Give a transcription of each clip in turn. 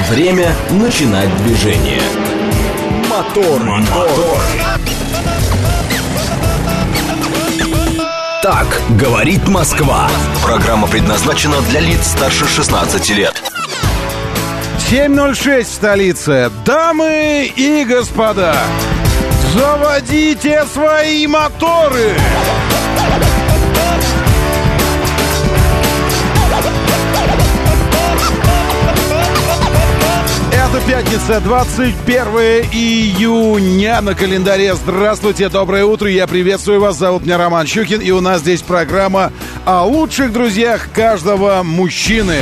Время начинать движение. Мотор. Так говорит Москва. Программа предназначена для лиц старше 16 лет. 7:06 в столице. Дамы и господа, заводите свои моторы! Это пятница, 21 июня на календаре. Здравствуйте, доброе утро, я приветствую вас. Зовут меня Роман Щукин, и у нас здесь программа о лучших друзьях каждого мужчины.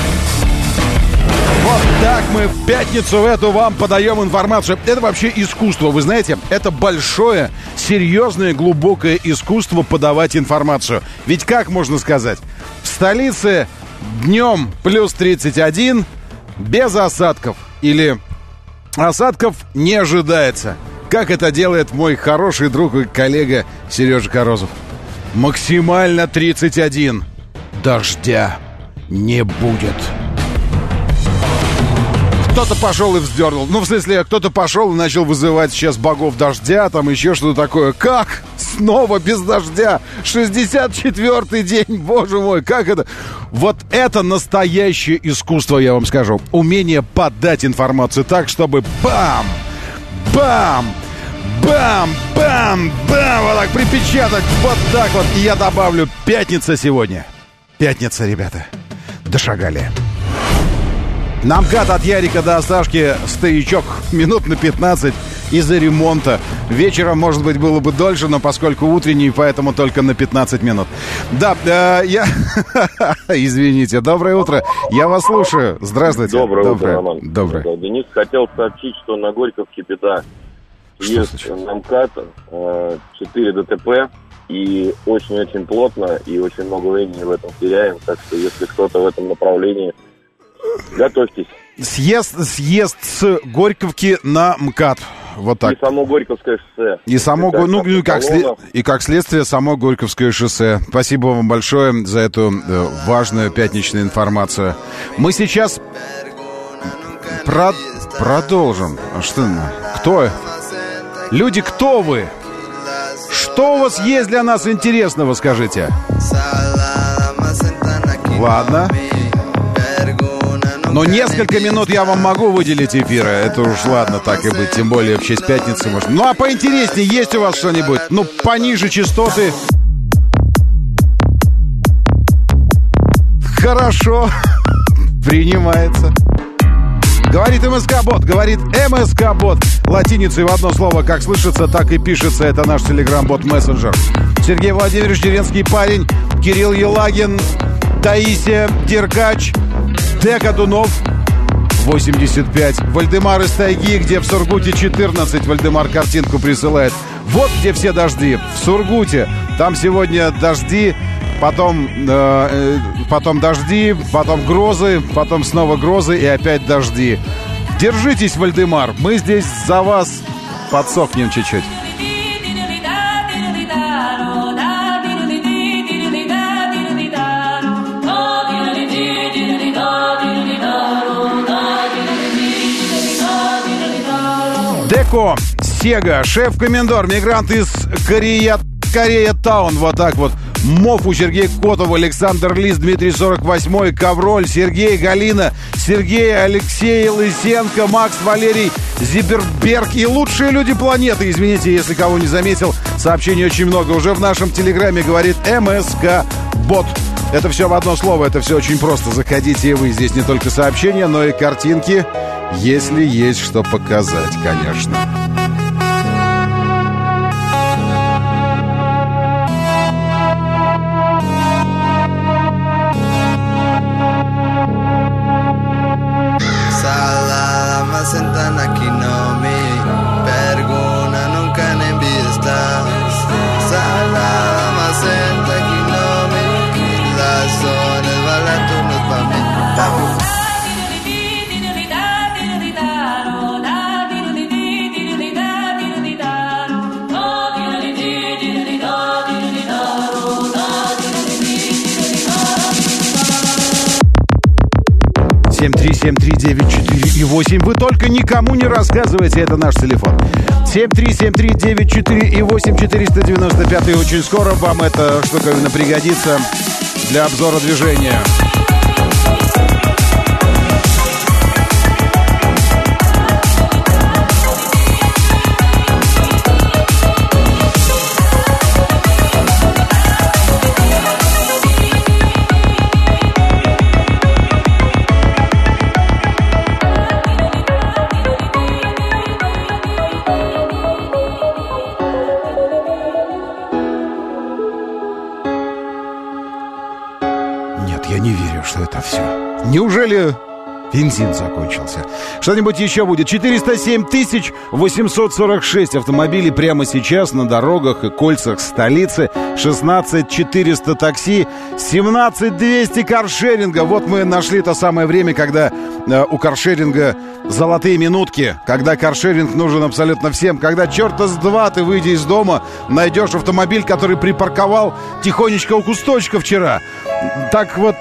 Вот так мы в пятницу в эту вам подаем информацию. Это вообще искусство, вы знаете, это большое, серьезное, глубокое искусство подавать информацию. Ведь как можно сказать, в столице днем плюс 31, без осадков. Или осадков не ожидается. Как это делает мой хороший друг и коллега Сережа Корозов. Максимально 31. Дождя не будет. Кто-то пошел и вздернул. Ну, в смысле, кто-то пошел и начал вызывать сейчас богов дождя, там еще что-то такое. Как? Снова без дождя? 64-й день, боже мой, как это? Вот это настоящее искусство, я вам скажу. Умение подать информацию так, чтобы бам, бам, бам, бам, бам, вот так припечатать, вот так вот. И я добавлю, пятница сегодня. Пятница, ребята. Дошагали. На МКАД от Ярика до Сашки стоячок минут на 15 из-за ремонта. Вечером, может быть, было бы дольше, но поскольку утренний, поэтому только на 15 минут. Да, я... Извините, доброе утро. Я вас слушаю. Здравствуйте. Доброе утро, Роман. Доброе. Денис хотел сообщить, что на Горьковке беда. Есть на МКАД 4 ДТП. И очень-очень плотно, и очень много времени в этом теряем. Так что, если кто-то в этом направлении... Готовьтесь. Съезд с Горьковки на МКАД. Вот так. И само Горьковское шоссе. И само, и как следствие, само Горьковское шоссе. Спасибо вам большое за эту важную пятничную информацию. Мы сейчас продолжим. Что? Кто? Люди, кто вы? Что у вас есть для нас интересного, скажите? Ладно. Но несколько минут я вам могу выделить эфира. Это уж ладно, так и быть. Тем более в честь пятницы может. Ну а поинтереснее, есть у вас что-нибудь? Ну, пониже частоты. Хорошо. Принимается. Говорит МСК-бот, говорит МСК-бот. Латиницей в одно слово, как слышится, так и пишется. Это наш телеграм-бот-мессенджер. Сергей Владимирович, деревенский парень. Кирилл Елагин, Таисия Деркач, Дека Дунов, 85. Вальдемар из тайги, где в Сургуте 14. Вальдемар картинку присылает. Вот где все дожди. В Сургуте. Там сегодня дожди, потом дожди, потом грозы, потом снова грозы и опять дожди. Держитесь, Вальдемар. Мы здесь за вас подсохнем чуть-чуть. Деко, Сега, шеф-комендор, мигрант из Корея-таун, вот так вот. Мофу, Сергей Котов, Александр Лис, Дмитрий 48-й, Ковроль, Сергей, Галина, Сергей, Алексей Лысенко, Макс, Валерий, Зиберберг и лучшие люди планеты. Извините, если кого не заметил, сообщений очень много. Уже в нашем телеграме говорит МСК-бот. Это все в одно слово, это все очень просто. Заходите и вы. Здесь не только сообщения, но и картинки, если есть что показать, конечно. 7373948. Вы только никому не рассказывайте, это наш телефон. 7373948, 495. И очень скоро вам эта штуковина пригодится для обзора движения. Я не верю, что это все. Неужели бензин закончился? Что-нибудь еще будет? 407 846 автомобилей прямо сейчас на дорогах и кольцах столицы. 16 400 такси, 17 200 каршеринга. Вот мы нашли то самое время, когда у каршеринга золотые минутки. Когда каршеринг нужен абсолютно всем. Когда черта с два ты, выйдя из дома, найдешь автомобиль, который припарковал тихонечко у кусточка вчера. Так вот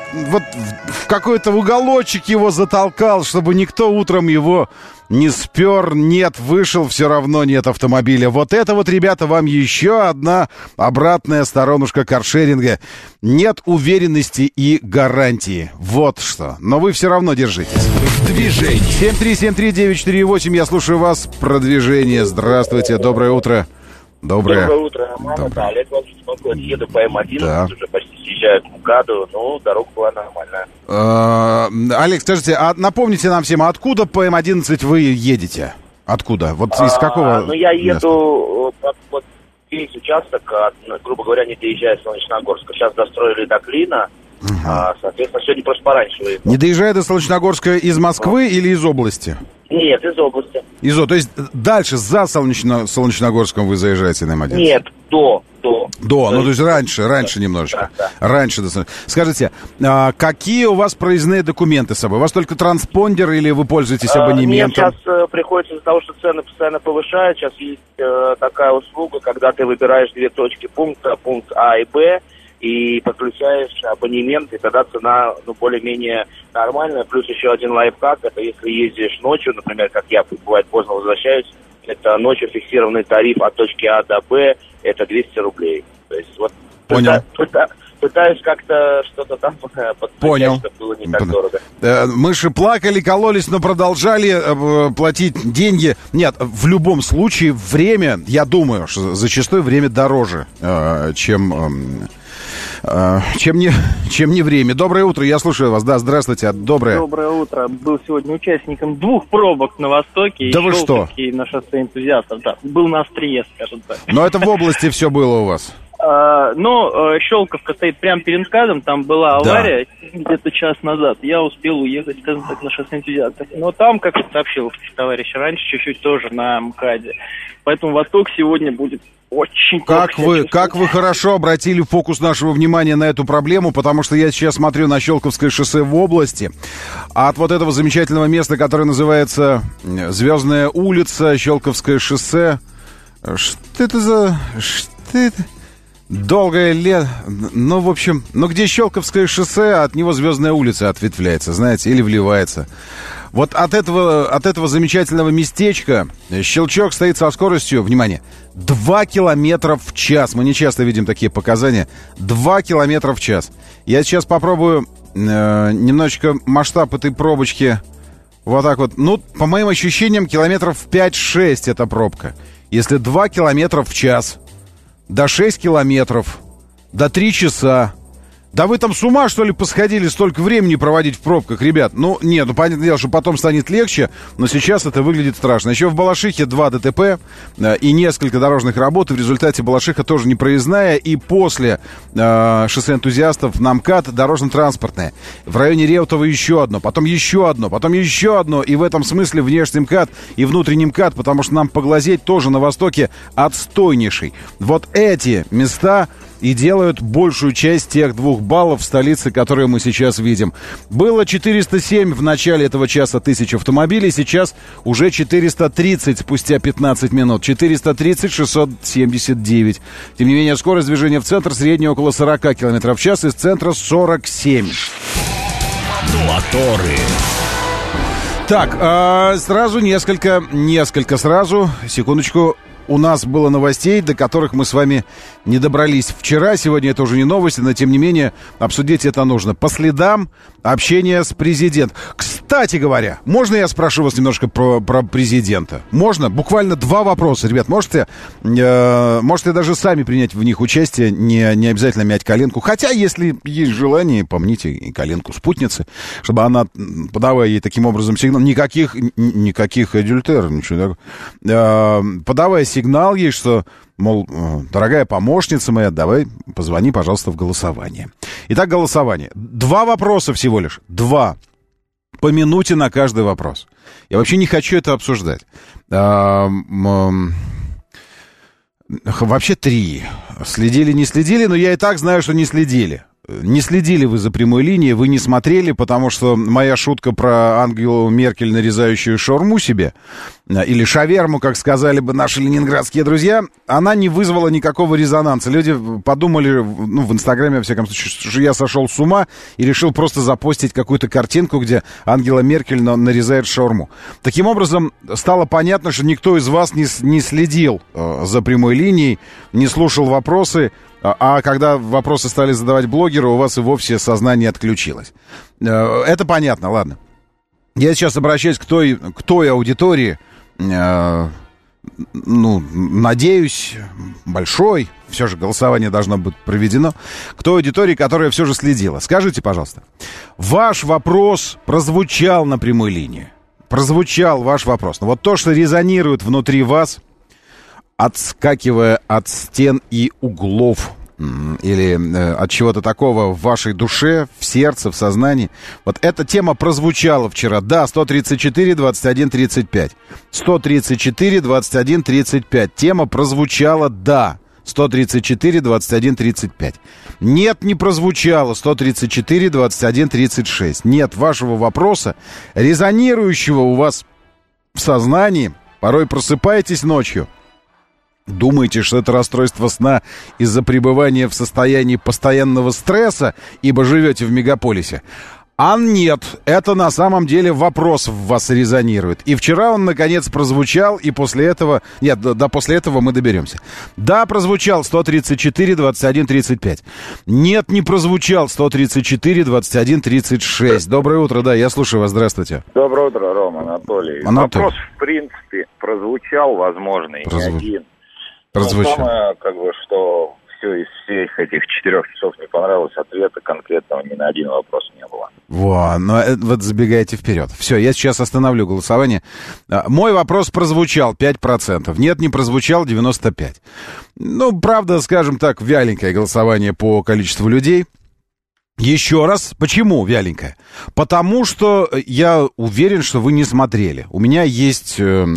в какой-то уголочек его затолкал, чтобы никто утром его не спер. Нет, вышел, все равно нет автомобиля. Вот это вот, ребята, вам еще одна обратная сторонушка каршеринга. Нет уверенности и гарантии. Вот что. Но вы все равно держитесь. В движении. 7373948. Я слушаю вас. Продвижение. Здравствуйте. Доброе утро. Доброе утро, Роман. Это Олег вас беспокоит. Еду по М11, да. Уже почти съезжаю к МКАДу, но дорога была нормальная. Олег, скажите, а напомните нам всем, откуда по М11 вы едете? Откуда? Вот из какого Ну, я еду вот весь участок, грубо говоря, не доезжая с Солнечногорска. Сейчас достроили до Клина. Соответственно, сегодня просто пораньше выехал. Не доезжая до Солнечногорска из Москвы или из области? Нет, из области. То есть дальше, за Солнечногорском вы заезжаете на М11? Нет, до. То есть раньше немножечко. Да. Раньше. Скажите, какие у вас проездные документы с собой? У вас только транспондер или вы пользуетесь абонементом? Нет, сейчас приходится из-за того, что цены постоянно повышают. Сейчас есть такая услуга, когда ты выбираешь две точки пункта, пункт А и Б, и подключаешь абонемент, и тогда цена, более-менее нормальная. Плюс еще один лайфхак, это если ездишь ночью, например, как я, бывает, поздно возвращаюсь, это ночью фиксированный тариф от точки А до Б, это 200 рублей. То есть вот понял. Пытаюсь как-то что-то там подключать, чтобы было не так дорого. Мыши плакали, кололись, но продолжали платить деньги. Нет, в любом случае время, я думаю, что зачастую время дороже, чем не время. Доброе утро, я слушаю вас. Да, здравствуйте, доброе. Доброе утро. Был сегодня участником 2 пробок на Востоке. Да вы что? И на шоссе энтузиастов. Да, был на острие, скажем так. Но это в области все было у вас? Щелковка стоит прямо перед МКАДом, там была авария где-то час назад. Я успел уехать, скажем так, на шоссе энтузиастов. Но там, как сообщил товарищ раньше, чуть-чуть тоже на МКАДе. Поэтому Восток сегодня будет очень... Как вы хорошо обратили фокус нашего внимания на эту проблему, потому что я сейчас смотрю на Щелковское шоссе в области. А от вот этого замечательного места, которое называется Звездная улица, Щелковское шоссе... Что это? Долгое лето, в общем, где Щелковское шоссе, от него Звездная улица ответвляется, знаете, или вливается. Вот от этого замечательного местечка щелчок стоит со скоростью, внимание, 2 километра в час. Мы не часто видим такие показания. 2 километра в час. Я сейчас попробую немножечко масштаб этой пробочки вот так вот. По моим ощущениям, километров 5-6 эта пробка. Если 2 километра в час... До 6 километров, до 3 часа. Да вы там с ума, что ли, посходили столько времени проводить в пробках, ребят? Понятное дело, что потом станет легче, но сейчас это выглядит страшно. Еще в Балашихе 2 ДТП и несколько дорожных работ. В результате Балашиха тоже непроездная. И после шоссе энтузиастов на МКАД дорожно-транспортная. В районе Реутова еще одно, потом еще одно, потом еще одно. И в этом смысле внешний МКАД и внутренний МКАД, потому что нам поглазеть тоже на Востоке отстойнейший. Вот эти места... и делают большую часть тех 2 баллов в столице, которые мы сейчас видим. Было 407 в начале этого часа тысяч автомобилей, сейчас уже 430 спустя 15 минут. 430 679. Тем не менее, скорость движения в центр средняя около 40 км в час, из центра 47. Моторы. Так, сразу несколько сразу, секундочку. У нас было новостей, до которых мы с вами не добрались вчера. Сегодня это уже не новости, но, тем не менее, обсудить это нужно. По следам общения с президентом. Кстати говоря, можно я спрошу вас немножко про президента? Можно? Буквально 2 вопроса, ребят. Можете даже сами принять в них участие, не обязательно мять коленку. Хотя, если есть желание, помните и коленку спутницы, чтобы она, подавая ей таким образом сигнал, никаких адюльтер, ничего такого, подавая сигнал ей, что, мол, дорогая помощница моя, давай позвони, пожалуйста, в голосование. Итак, голосование. 2 вопроса всего лишь. 2. По минуте на каждый вопрос. Я вообще не хочу это обсуждать. Вообще 3. Следили, не следили, но я и так знаю, что не следили. Не следили вы за прямой линией, вы не смотрели, потому что моя шутка про Ангелу Меркель, нарезающую шаурму себе, или шаверму, как сказали бы наши ленинградские друзья, она не вызвала никакого резонанса. Люди подумали, в Инстаграме, во всяком случае, что я сошел с ума и решил просто запостить какую-то картинку, где Ангела Меркель нарезает шаурму. Таким образом, стало понятно, что никто из вас не следил за прямой линией, не слушал вопросы. А когда вопросы стали задавать блогеры, у вас и вовсе сознание отключилось. Это понятно, ладно. Я сейчас обращаюсь к той аудитории, надеюсь, большой, все же голосование должно быть проведено, к той аудитории, которая все же следила. Скажите, пожалуйста, ваш вопрос прозвучал на прямой линии. Прозвучал ваш вопрос. Но вот то, что резонирует внутри вас, отскакивая от стен и углов или от чего-то такого в вашей душе, в сердце, в сознании. Вот эта тема прозвучала вчера. Да, 134-21-35. 134-21-35. Тема прозвучала, да. 134-21-35. Нет, не прозвучало 134-21-36. Нет вашего вопроса, резонирующего у вас в сознании. Порой просыпаетесь ночью, думаете, что это расстройство сна из-за пребывания в состоянии постоянного стресса, ибо живете в мегаполисе. А нет, это на самом деле вопрос в вас резонирует. И вчера он, наконец, прозвучал, и после этого... Нет, после этого мы доберемся. Да, прозвучал 134-21-35. Нет, не прозвучал 134-21-36. Доброе утро, да, я слушаю вас, здравствуйте. Доброе утро, Рома, Анатолий. Вопрос, в принципе, прозвучал, возможно, и не один. Прозвучал. Но самое, что все из всех этих 4 часов не понравилось, ответа конкретного ни на один вопрос не было. Вот забегаете вперед. Все, я сейчас остановлю голосование. Мой вопрос прозвучал 5%. Нет, не прозвучал 95%. Правда, скажем так, вяленькое голосование по количеству людей. Еще раз, почему вяленькое? Потому что я уверен, что вы не смотрели. У меня есть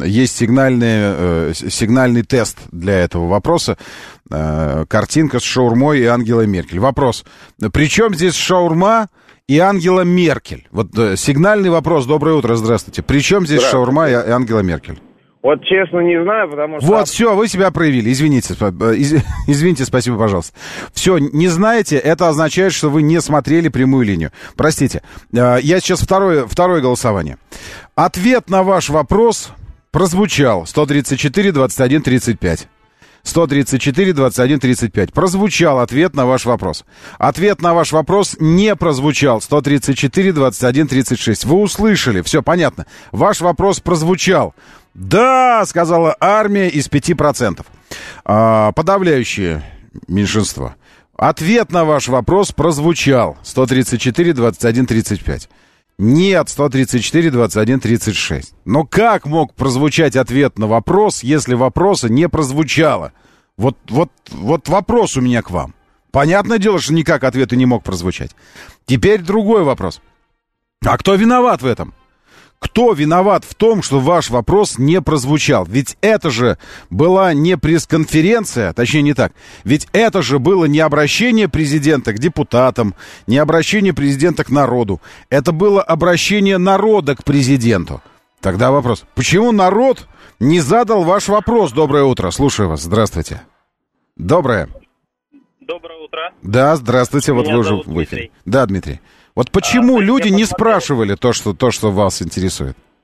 сигнальный тест для этого вопроса. Картинка с шаурмой и Ангелой Меркель. Вопрос, при чем здесь шаурма и Ангела Меркель? Вот сигнальный вопрос. Доброе утро, здравствуйте. При чем здесь шаурма и Ангела Меркель? Вот честно не знаю, потому что... Вот, все, вы себя проявили, извините, спасибо, пожалуйста. Все, не знаете, это означает, что вы не смотрели прямую линию. Простите, я сейчас второе голосование. Ответ на ваш вопрос прозвучал 134-21-35. 134-21-35. Прозвучал ответ на ваш вопрос. Ответ на ваш вопрос не прозвучал. 134-21-36. Вы услышали, все понятно. Ваш вопрос прозвучал. Да, сказала армия из 5%. Подавляющее меньшинство. Ответ на ваш вопрос прозвучал. 134-21-35. Нет, 134-21-36. Но как мог прозвучать ответ на вопрос, если вопроса не прозвучало? Вот вопрос у меня к вам. Понятное дело, что никак ответ и не мог прозвучать. Теперь другой вопрос. А кто виноват в этом? Кто виноват в том, что ваш вопрос не прозвучал? Ведь это же была не пресс-конференция, точнее не так. Ведь это же было не обращение президента к депутатам, не обращение президента к народу. Это было обращение народа к президенту. Тогда вопрос, почему народ не задал ваш вопрос? Доброе утро, слушаю вас, здравствуйте. Доброе. Доброе утро. Да, здравствуйте, вот Меня вы уже зовут в эфире. Дмитрий. Да, Дмитрий. Вот почему люди не спрашивали то, что вас интересует?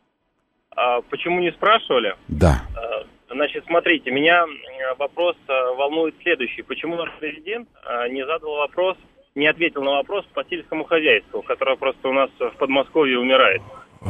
почему не спрашивали? Да. Значит, смотрите, меня вопрос волнует следующий. Почему наш президент не задал вопрос, не ответил на вопрос по сельскому хозяйству, которое просто у нас в Подмосковье умирает?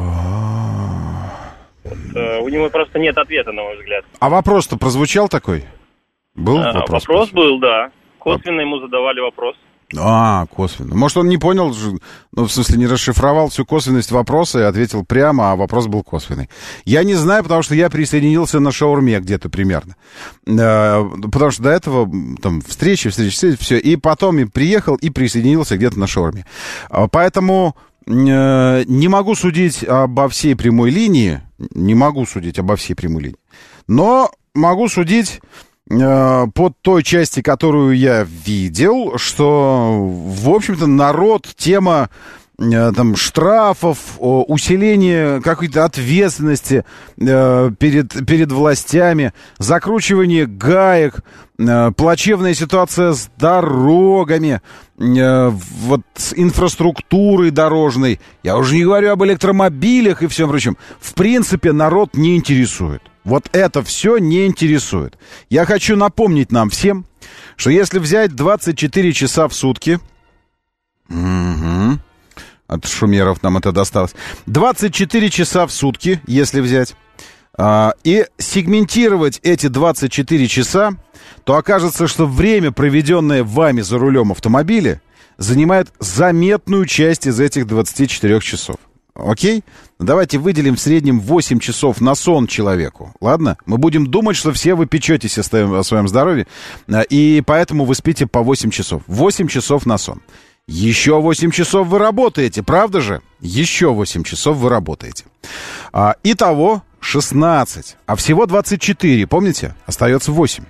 У него просто нет ответа, на мой взгляд. А вопрос-то прозвучал такой? Был вопрос? Вопрос был, да. Косвенно ему задавали вопрос. Косвенно. Может, он не понял, ну, в смысле, не расшифровал всю косвенность вопроса и ответил прямо, а вопрос был косвенный. Я не знаю, потому что я присоединился на шаурме где-то примерно. Потому что до этого там встречи, все. И потом и приехал и присоединился где-то на шаурме. Поэтому не могу судить обо всей прямой линии. Но могу судить по той части, которую я видел, что, в общем-то, народ, тема там штрафов, усиление какой-то ответственности перед властями, закручивание гаек, плачевная ситуация с дорогами, вот с инфраструктурой дорожной, я уже не говорю об электромобилях и всем прочем, в принципе, народ не интересует. Вот это все не интересует. Я хочу напомнить нам всем, что если взять 24 часа в сутки... От шумеров нам это досталось. 24 часа в сутки, если взять, и сегментировать эти 24 часа, то окажется, что время, проведенное вами за рулем автомобиля, занимает заметную часть из этих 24 часов. Окей? Давайте выделим в среднем 8 часов на сон человеку. Ладно? Мы будем думать, что все вы печетесь о своем здоровье, и поэтому вы спите по 8 часов. 8 часов на сон. Еще 8 часов вы работаете, правда же? Еще 8 часов вы работаете. Итого 16, а всего 24, помните? Остается 8.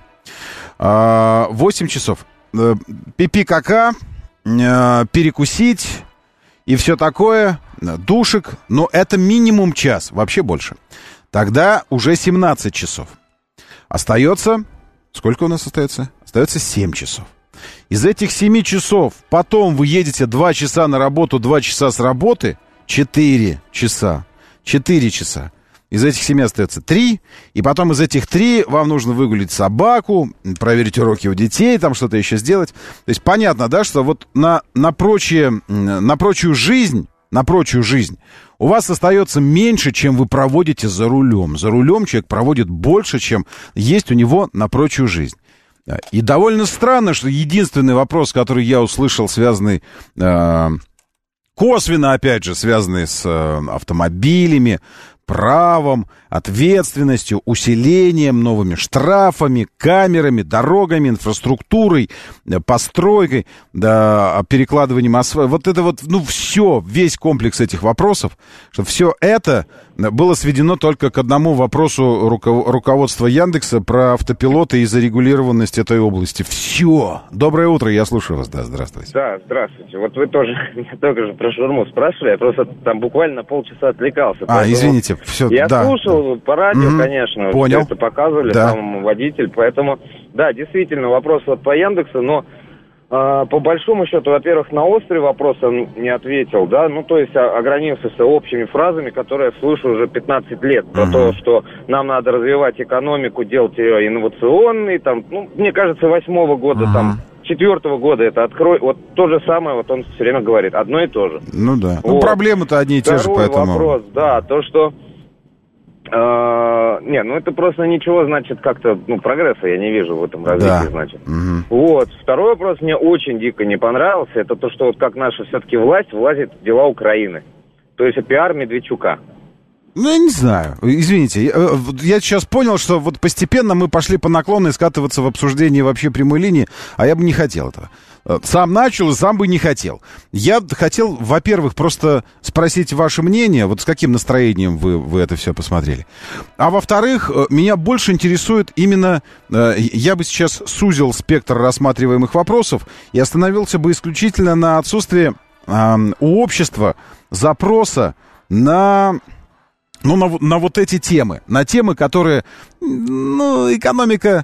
8 часов. Пипи-кака, перекусить и все такое, душик, но это минимум час, вообще больше. Тогда уже 17 часов. Остается, сколько у нас остается? Остается 7 часов. Из этих 7 часов потом вы едете 2 часа на работу, 2 часа с работы, 4 часа. 4 часа. Из этих 7 остается 3, и потом из этих 3 вам нужно выгулить собаку, проверить уроки у детей, там что-то еще сделать. То есть понятно, да, что вот на прочую жизнь у вас остается меньше, чем вы проводите за рулем. За рулем человек проводит больше, чем есть у него на прочую жизнь. И довольно странно, что единственный вопрос, который я услышал, связанный, косвенно, опять же, связанный с автомобилями, правом, ответственностью, усилением, новыми штрафами, камерами, дорогами, инфраструктурой, постройкой, да, перекладыванием асфальта. Вот это вот, ну, все, весь комплекс этих вопросов, что все это было сведено только к одному вопросу руководства Яндекса про автопилоты и зарегулированность этой области. Все. Доброе утро, я слушаю вас. Да, здравствуйте. Да, здравствуйте. Вот вы тоже только же про шаурму спрашивали, я просто там буквально полчаса отвлекался. Извините. Все, я слушал по радио, конечно. Понял. Это показывали, там водитель. Поэтому, да, действительно, вопрос вот по Яндексу, но по большому счету, во-первых, на острый вопрос он не ответил, да, ну, то есть ограничился общими фразами, которые я слышу уже 15 лет, про то, что нам надо развивать экономику, делать ее инновационной, там, ну, мне кажется, 8-го года, там, 4-го года это открой, вот то же самое, вот он все время говорит, одно и то же. Ну, да. Вот. Ну, проблемы-то одни и те же, поэтому... вопрос, да, то, что... это просто ничего, значит, как-то, прогресса я не вижу в этом развитии, значит. Вот. Второй вопрос мне очень дико не понравился, это то, что вот как наша все-таки власть влазит в дела Украины. То есть пиар Медведчука. Ну, я не знаю. Извините, я сейчас понял, что вот постепенно мы пошли по наклонной скатываться в обсуждении вообще прямой линии, а я бы не хотел этого. Сам начал и сам бы не хотел. Я хотел, во-первых, просто спросить ваше мнение, вот с каким настроением вы это все посмотрели. А во-вторых, меня больше интересует именно, я бы сейчас сузил спектр рассматриваемых вопросов и остановился бы исключительно на отсутствии у общества запроса на вот эти темы. На темы, которые, экономика...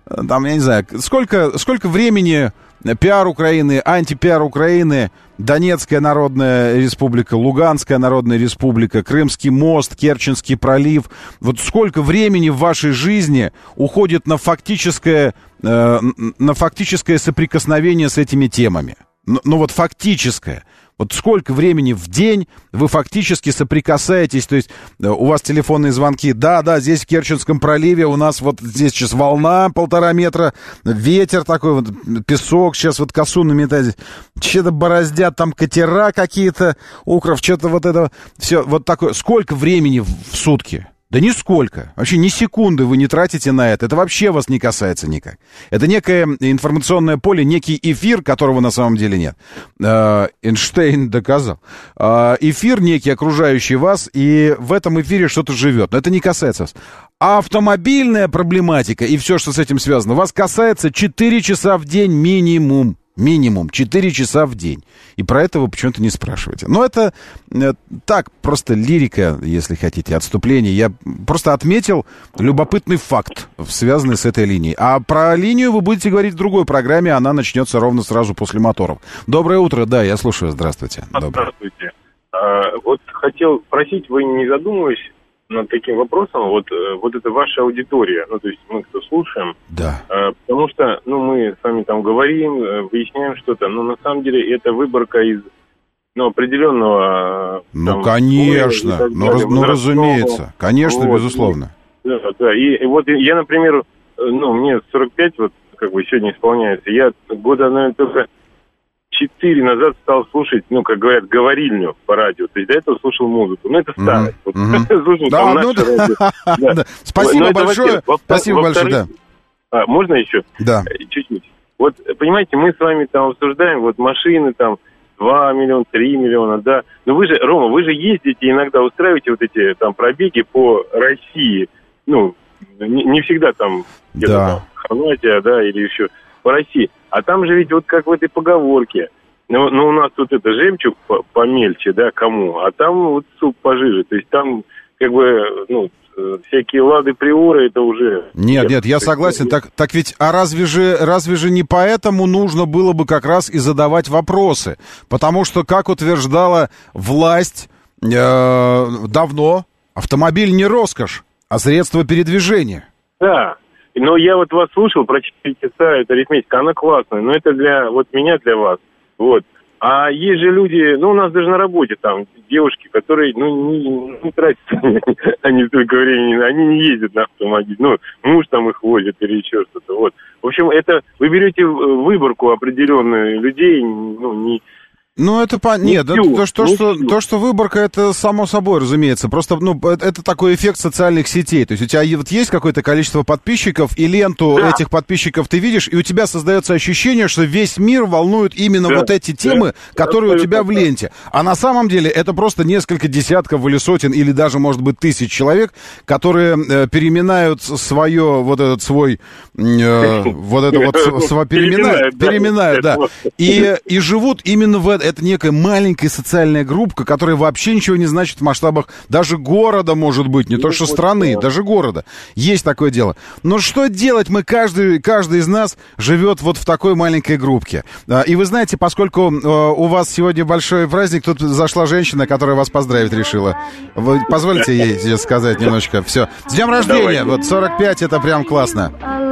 там, я не знаю, сколько времени пиар Украины, антипиар Украины, Донецкая Народная Республика, Луганская Народная Республика, Крымский мост, Керченский пролив. Вот сколько времени в вашей жизни уходит на фактическое соприкосновение с этими темами? Ну вот фактическое. Вот сколько времени в день вы фактически соприкасаетесь, то есть у вас телефонные звонки, да, здесь в Керченском проливе у нас вот здесь сейчас волна 1,5 метра, ветер такой, вот песок, сейчас вот косу наметать, что-то бороздят там катера какие-то, укров, что-то вот это, все, вот такое. Сколько времени в сутки? Да нисколько. Вообще ни секунды вы не тратите на это. Это вообще вас не касается никак. Это некое информационное поле, некий эфир, которого на самом деле нет. Эйнштейн доказал. Эфир некий, окружающий вас, и в этом эфире что-то живет. Но это не касается вас. А автомобильная проблематика и все, что с этим связано, вас касается 4 часа в день минимум. Минимум 4 часа в день. И про это вы почему-то не спрашиваете. Но это так, просто лирика, если хотите, отступление. Я просто отметил любопытный факт, связанный с этой линией. А про линию вы будете говорить в другой программе. Она начнется ровно сразу после моторов. Доброе утро. Да, я слушаю. Здравствуйте. Здравствуйте. Вот хотел спросить, вы не задумывались над таким вопросом, вот это ваша аудитория, ну, то есть мы кто слушаем, да. Потому что, мы с вами там говорим, выясняем что-то, но на самом деле это выборка из, определенного... конечно, разумеется, конечно, вот, безусловно. Да, и вот я, например, мне 45, вот, как бы сегодня исполняется, я года, наверное, только 4 назад стал слушать, как говорят, говорильню по радио. То есть до этого слушал музыку. Это старость. Спасибо большое. Спасибо большое, да. Можно еще? Да. Чуть-чуть. Вот, понимаете, мы с вами там обсуждаем, вот машины там 2 миллиона, 3 миллиона, да. Но вы же, Рома, вы же ездите иногда, устраиваете вот эти там пробеги по России. Не всегда там где-то там Хорватия, да, или еще по России. А там же ведь вот как в этой поговорке. У нас тут это жемчуг помельче, да, кому? А там вот суп пожиже. То есть там как бы, всякие Лады Приоры, это уже... Нет, я согласен. Так ведь, разве же не поэтому нужно было бы как раз и задавать вопросы? Потому что, как утверждала власть давно, автомобиль не роскошь, а средство передвижения. Да. Но я вот вас слушал про 4 часа, эта арифметика, она классная, но это для меня, для вас, вот. А есть же люди, у нас даже на работе там девушки, которые, не тратят они столько времени, они не ездят на автомобиле, муж там их возит или еще что-то, вот. В общем, это вы берете выборку определенную людей, это нет, то, что выборка, это само собой, разумеется. Просто, это такой эффект социальных сетей. То есть у тебя вот есть какое-то количество подписчиков, и ленту этих подписчиков ты видишь, и у тебя создается ощущение, что весь мир волнует именно вот эти темы, которые у тебя в ленте. А на самом деле это просто несколько десятков или сотен, или даже, может быть, тысяч человек, которые переминают переминают, да. И живут именно в это некая маленькая социальная группа, которая вообще ничего не значит в масштабах даже города, может быть, не то что страны, даже города. Есть такое дело. Но что делать? Каждый из нас живет вот в такой маленькой группке. И вы знаете, поскольку у вас сегодня большой праздник, тут зашла женщина, которая вас поздравить решила. Вы позволите ей сказать немножечко? Все. С днем рождения! Вот 45, это прям классно.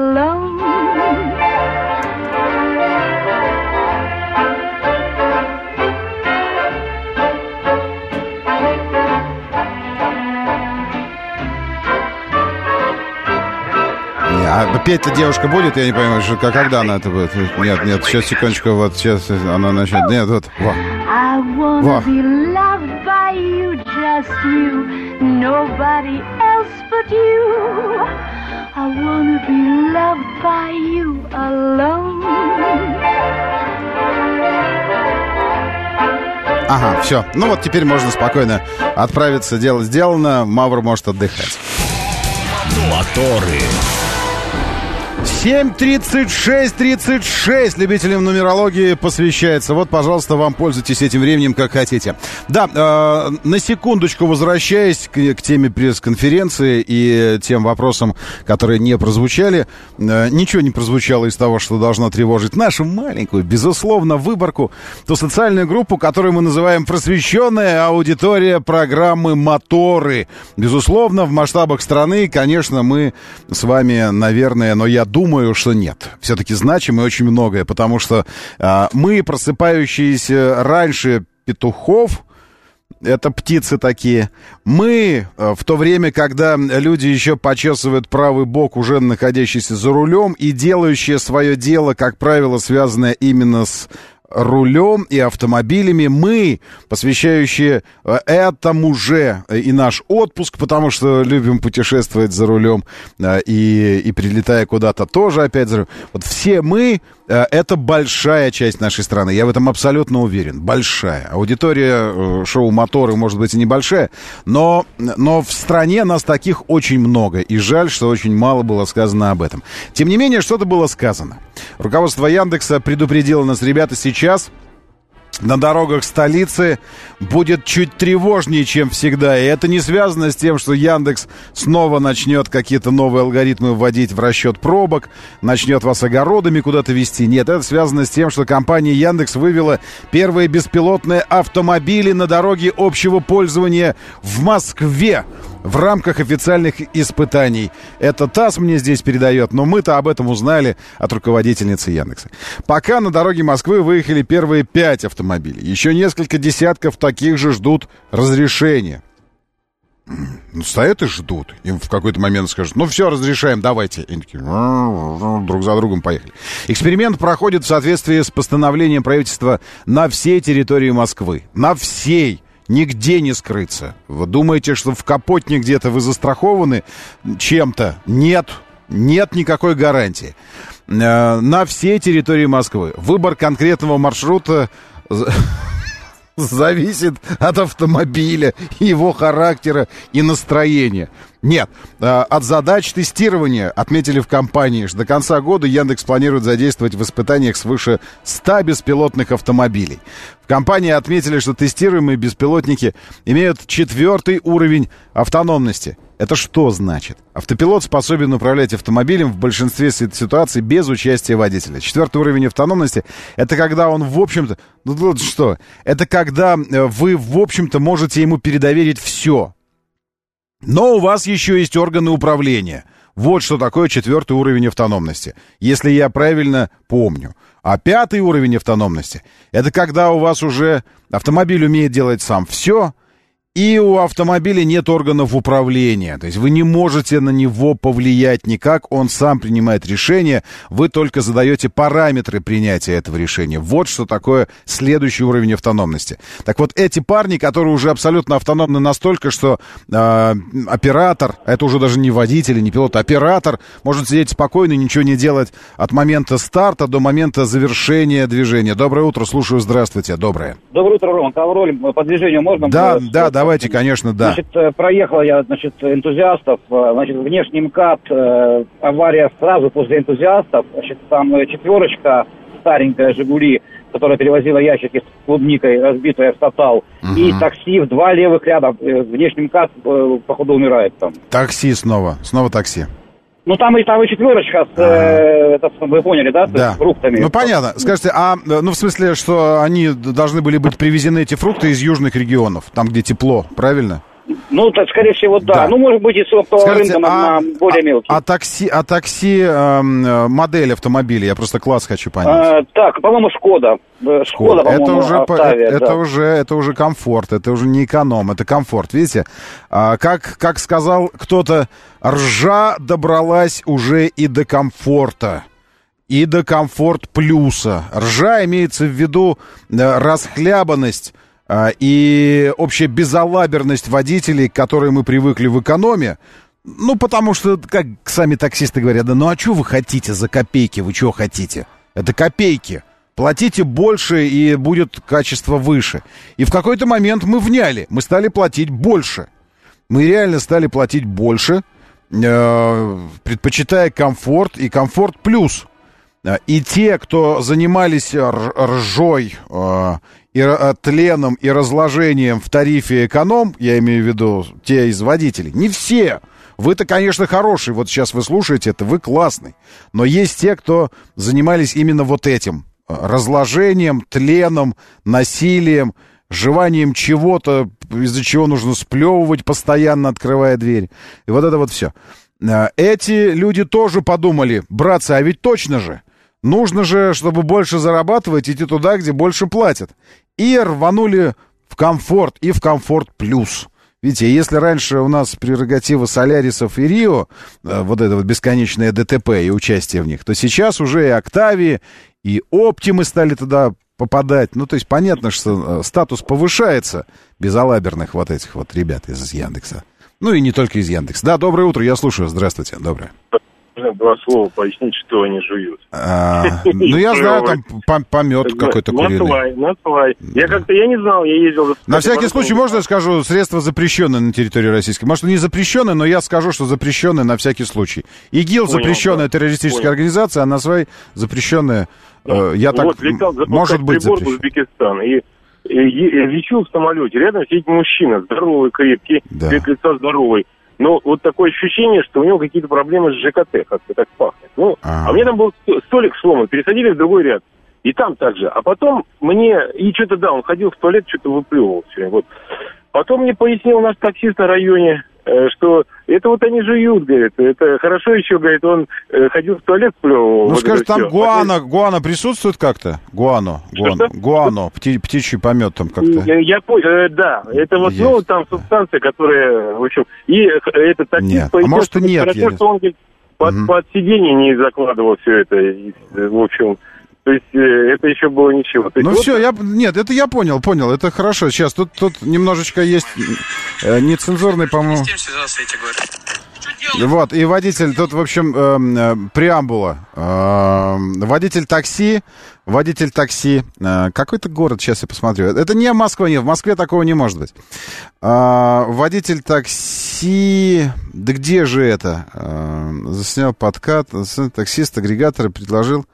А петь-то девушка будет? Я не понимаю, когда она это будет? Нет, сейчас, секундочку, вот сейчас она начнет. Нет, вот, во. Ага, все. Вот теперь можно спокойно отправиться. Дело сделано. Мавр может отдыхать. Моторы. 7:36 любителям нумерологии посвящается. Вот, пожалуйста, вам пользуйтесь этим временем, как хотите. Да, на секундочку возвращаясь к теме пресс-конференции и тем вопросам, которые не прозвучали. Ничего не прозвучало из того, что должно тревожить нашу маленькую, безусловно, выборку, ту социальную группу, которую мы называем «Просвещенная аудитория программы «Моторы». Безусловно, в масштабах страны, конечно, мы с вами, наверное, но я думаю, что нет. Все-таки значим и очень многое, потому что мы, просыпающиеся раньше петухов, это птицы такие, мы в то время, когда люди еще почесывают правый бок, уже находящийся за рулем, и делающие свое дело, как правило, связанное именно с рулем и автомобилями, мы, посвящающие этому же и наш отпуск, потому что любим путешествовать за рулем и прилетая куда-то тоже опять за рулем. Вот все мы, это большая часть нашей страны, я в этом абсолютно уверен, большая. Аудитория шоу «Моторы» может быть и небольшая, но в стране нас таких очень много, и жаль, что очень мало было сказано об этом. Тем не менее, что-то было сказано. Руководство Яндекса предупредило нас: ребята, сейчас на дорогах столицы будет чуть тревожнее, чем всегда. И это не связано с тем, что Яндекс снова начнет какие-то новые алгоритмы вводить в расчет пробок, начнет вас огородами куда-то везти. Нет, это связано с тем, что компания Яндекс вывела первые беспилотные автомобили на дороге общего пользования в Москве в рамках официальных испытаний. Это ТАСС мне здесь передает, но мы-то об этом узнали от руководительницы Яндекса. Пока на дороге Москвы выехали первые 5 автомобилей. Еще несколько десятков таких же ждут разрешения. Ну, стоят и ждут. Им в какой-то момент скажут: ну все, разрешаем, давайте. И они такие друг за другом поехали. Эксперимент проходит в соответствии с постановлением правительства на всей территории Москвы. На всей. Нигде не скрыться. Вы думаете, что в Капотне где-то вы застрахованы чем-то? Нет. Нет никакой гарантии. На всей территории Москвы. Выбор конкретного маршрута зависит от автомобиля, его характера и настроения. Нет, от задач тестирования отметили в компании, что до конца года Яндекс планирует задействовать в испытаниях свыше 100 беспилотных автомобилей. В компании отметили, что тестируемые беспилотники имеют 4-й уровень автономности. Это что значит? Автопилот способен управлять автомобилем в большинстве ситуаций без участия водителя. 4-й уровень автономности — это когда он, в общем-то... Ну, что? Это когда вы, в общем-то, можете ему передоверить все. Но у вас еще есть органы управления. Вот что такое 4-й уровень автономности, если я правильно помню. А 5-й уровень автономности — это когда у вас уже автомобиль умеет делать сам все, и у автомобиля нет органов управления. То есть вы не можете на него повлиять никак, он сам принимает решение, вы только задаете параметры принятия этого решения. Вот что такое следующий уровень автономности. Так вот, эти парни, которые уже абсолютно автономны настолько, что оператор, это уже даже не водитель, не пилот, оператор может сидеть спокойно и ничего не делать от момента старта до момента завершения движения. Доброе утро, слушаю, здравствуйте, доброе. Доброе утро, Рома, контроль по движению можно? Да, давайте, конечно, да. Значит, проехал я, энтузиастов, внешний МКАД, авария сразу после энтузиастов, там 4-ка, старенькая «Жигули», которая перевозила ящики с клубникой, разбитая в тотал, и такси в 2 левых ряда, внешний МКАД, походу, умирает там. Такси снова такси. Ну, там и 4-ка, вы поняли, да? С фруктами. Ну, понятно. Скажите, в смысле, что они должны были быть привезены, эти фрукты, из южных регионов, там, где тепло, правильно? Ну, так, скорее всего, да. Ну, может быть, и с оптового рынка на более мелкий. А такси модель автомобиля, я просто класс хочу понять. Так, по-моему, Шкода, по-моему, Октавия. Это уже комфорт, это уже не эконом, это комфорт. Видите, как сказал кто-то, ржа добралась уже и до комфорта. И до комфорт плюса. Ржа имеется в виду расхлябанность и общая безалаберность водителей, к которой мы привыкли в экономе. Ну, потому что, как сами таксисты говорят, ну а что вы хотите за копейки, вы что хотите? Это копейки. Платите больше, и будет качество выше. И в какой-то момент мы вняли, мы стали платить больше. Мы реально стали платить больше, предпочитая комфорт и комфорт плюс. И те, кто занимались ржой и тленом и разложением в тарифе эконом, я имею в виду те из водителей, не все. Вы-то, конечно, хороший, вот сейчас вы слушаете это, вы классный. Но есть те, кто занимались именно вот этим. Разложением, тленом, насилием, жеванием чего-то, из-за чего нужно сплевывать, постоянно открывая дверь. И вот это вот все. Эти люди тоже подумали: братцы, а ведь точно же, нужно же, чтобы больше зарабатывать, идти туда, где больше платят. И рванули в комфорт и в комфорт плюс. Видите, если раньше у нас прерогатива Солярисов и Рио, вот это вот бесконечное ДТП и участие в них, то сейчас уже и Октавии, и Оптимы стали туда попадать. Ну, то есть понятно, что статус повышается безалаберных вот этих вот ребят из Яндекса. Ну и не только из Яндекса. Да, доброе утро, я слушаю. Здравствуйте, доброе. Два слова пояснить, что они жуют. Ну, я знаю, там помет какой-то куриный. Насвай. Я не знал, я ездил... На всякий случай, можно я скажу, средства запрещенные на территории российской? Может, не запрещенные, но я скажу, что запрещенные на всякий случай. ИГИЛ запрещенная террористическая организация, а Насвай запрещенная... Я так... Может быть, запрещен. Узбекистан. И лечу в самолете. Рядом сидит мужчина, здоровый, крепкий, цвет лица здоровый. Но вот такое ощущение, что у него какие-то проблемы с ЖКТ, как-то так пахнет. Ну, а мне там был столик сломан, пересадили в другой ряд. И там так же. А потом мне... И что-то, да, он ходил в туалет, что-то выплевывал все. Вот. Потом мне пояснил наш таксист на районе, что это вот они жуют, говорит. Это хорошо еще, говорит, он ходил в туалет, сплевывал. Ну, вот скажи, там все. гуано присутствует как-то? Гуано, птичий помет там как-то. Я понял, да. Это вот, ну, там субстанция, которая, в общем... И этот таксист пояснил, может, и нет. Что он, говорит, под сиденье не закладывал все это. И, в общем... То есть это еще было ничего. Ну вот... все, нет, это я понял, это хорошо. Сейчас тут немножечко есть нецензурный, по-моему. Вот, и водитель, тут, в общем, преамбула. Водитель такси, какой-то город, сейчас я посмотрю. Это не Москва, нет, в Москве такого не может быть. Водитель такси, да где же это? Заснял подкат, таксист, агрегатор предложил.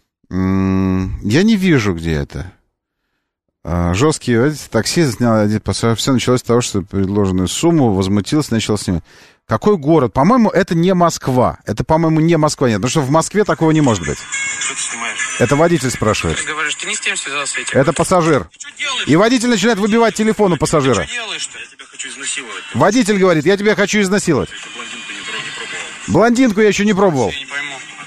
Я не вижу, где это. Жесткий водитель такси снял один пассажир. Все началось с того, что предложенную сумму возмутился, начал снимать. Какой город? По-моему, это не Москва. Это, по-моему, не Москва, нет. Потому что в Москве такого не может быть. Что ты снимаешь? Это водитель спрашивает. Ты говоришь, ты не с тем связался, я тебе... Это пассажир. И водитель начинает выбивать телефон у пассажира. Ты что делаешь-то? Я тебя хочу изнасиловать. Водитель говорит, я тебя хочу изнасиловать. Блондинку не пробовал. Блондинку я еще не пробовал. Я не пойму.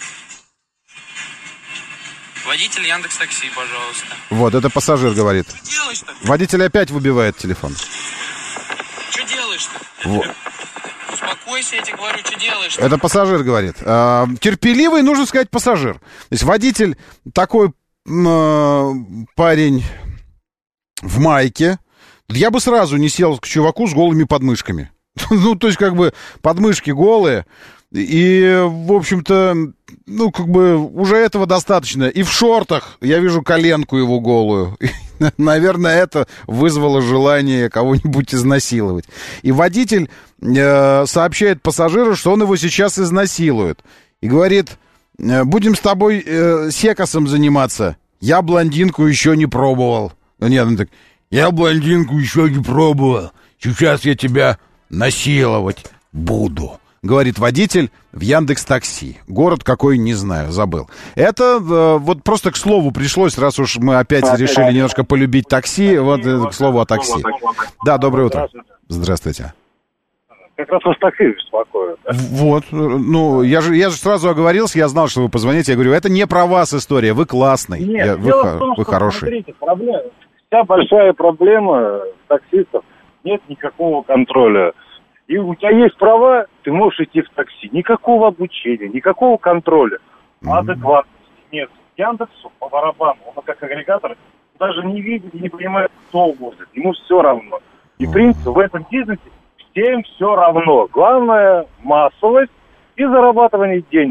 Водитель Яндекс.Такси, пожалуйста. Вот, это пассажир говорит. Что делаешь-то? Водитель опять выбивает телефон. Что делаешь-то? Вот. Успокойся, я тебе говорю, что делаешь-то? Это пассажир говорит. Терпеливый, нужно сказать, пассажир. То есть водитель такой парень в майке. Я бы сразу не сел к чуваку с голыми подмышками. Ну, то есть, как бы, подмышки голые. И, в общем-то, ну, как бы, уже этого достаточно. И в шортах я вижу коленку его голую. И, наверное, это вызвало желание кого-нибудь изнасиловать. И водитель сообщает пассажиру, что он его сейчас изнасилует. И говорит, будем с тобой секосом заниматься. Я блондинку еще не пробовал. Нет, он так, я блондинку еще не пробовал. Сейчас я тебя насиловать буду. Говорит водитель в Яндекс.Такси. Город какой, не знаю, забыл. Это вот просто к слову пришлось, раз уж мы опять решили немножко полюбить такси, вот к слову о такси. Да, доброе утро. Здравствуйте. Как раз вас такси беспокоит. Вот, ну, я же сразу оговорился, я знал, что вы позвоните. Я говорю, это не про вас история, вы классный, Нет, вы хороший. Смотрите, вся большая проблема таксистов, нет никакого контроля. И у тебя есть права, ты можешь идти в такси. Никакого обучения, никакого контроля. Адекватности нет. Яндексу по барабану, он как агрегатор даже не видит и не понимает, кто возит. Ему все равно. И, в принципе, в этом бизнесе всем все равно. Главное — массовость и зарабатывание денег.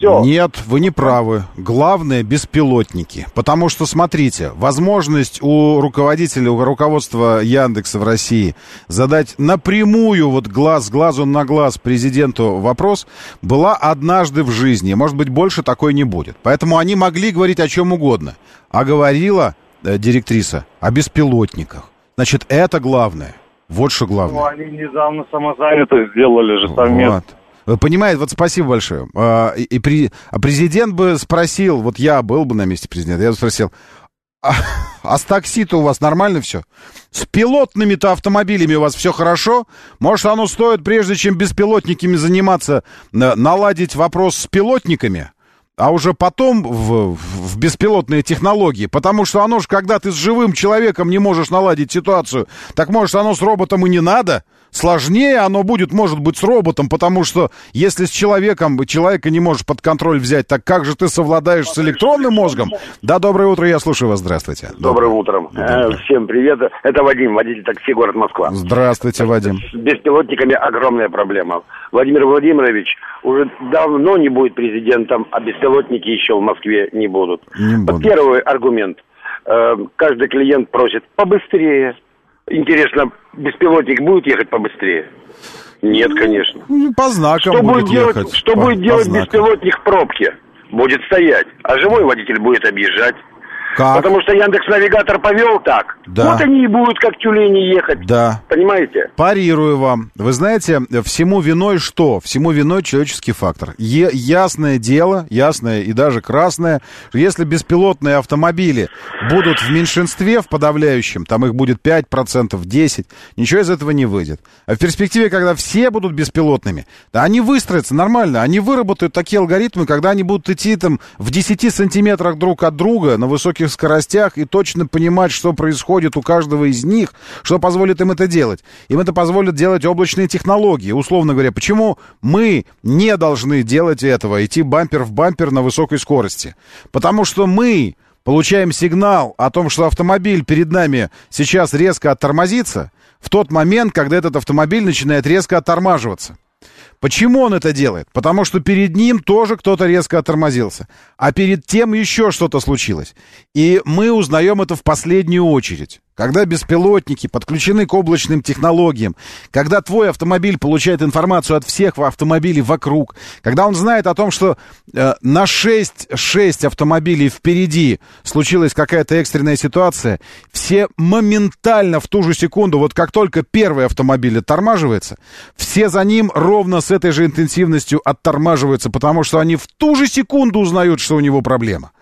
Все. Нет, вы не правы. Главное — беспилотники. Потому что, смотрите, возможность у руководителя, у руководства Яндекса в России задать напрямую, вот глаз глазу на глаз президенту вопрос, была однажды в жизни. Может быть, больше такой не будет. Поэтому они могли говорить о чем угодно. А говорила директриса о беспилотниках. Значит, это главное. Вот что главное. Ну, они недавно самозанятых сделали же совместно. Вот. Вы понимаете, вот спасибо большое. А президент бы спросил, вот я был бы на месте президента, я бы спросил, а с такси-то у вас нормально все? С пилотными-то автомобилями у вас все хорошо? Может, оно стоит, прежде чем беспилотниками заниматься, наладить вопрос с пилотниками? А уже потом в беспилотные технологии. Потому что оно же, когда ты с живым человеком не можешь наладить ситуацию, так может оно с роботом и не надо? Сложнее оно будет, может быть, с роботом, потому что если с человеком, человека не можешь под контроль взять, так как же ты совладаешь с электронным мозгом? Да, доброе утро, я слушаю вас, здравствуйте. Доброе утро. Всем привет. Это Вадим, водитель такси, город Москва. Здравствуйте, Вадим. С беспилотниками огромная проблема. Владимир Владимирович уже давно не будет президентом, а беспилотники еще в Москве не будут. Вот первый аргумент. Каждый клиент просит побыстрее. Интересно, беспилотник будет ехать побыстрее? Нет, конечно. По знакам что будет ехать. Что будет делать беспилотник в пробке? Будет стоять, а живой водитель будет объезжать. Как? Потому что Яндекс.Навигатор повел так. Да. Вот они и будут как тюлени ехать. Да. Понимаете? Парирую вам. Вы знаете, всему виной что? Всему виной человеческий фактор. Ясное дело, ясное и даже красное, что если беспилотные автомобили будут в меньшинстве, в подавляющем, там их будет 5%, 10%, ничего из этого не выйдет. А в перспективе, когда все будут беспилотными, да, они выстроятся нормально, они выработают такие алгоритмы, когда они будут идти там в 10 сантиметрах друг от друга на высоких скоростях и точно понимать, что происходит у каждого из них, что позволит им это делать. Им это позволит делать облачные технологии. Условно говоря, почему мы не должны делать этого, идти бампер в бампер на высокой скорости? Потому что мы получаем сигнал о том, что автомобиль перед нами сейчас резко оттормозится в тот момент, когда этот автомобиль начинает резко оттормаживаться. Почему он это делает? Потому что перед ним тоже кто-то резко оттормозился. А перед тем еще что-то случилось. И мы узнаем это в последнюю очередь. Когда беспилотники подключены к облачным технологиям, когда твой автомобиль получает информацию от всех автомобилей вокруг, когда он знает о том, что на 6 автомобилей впереди случилась какая-то экстренная ситуация, все моментально в ту же секунду, вот как только первый автомобиль оттормаживается, все за ним ровно с этой же интенсивностью оттормаживаются, потому что они в ту же секунду узнают, что у него проблема.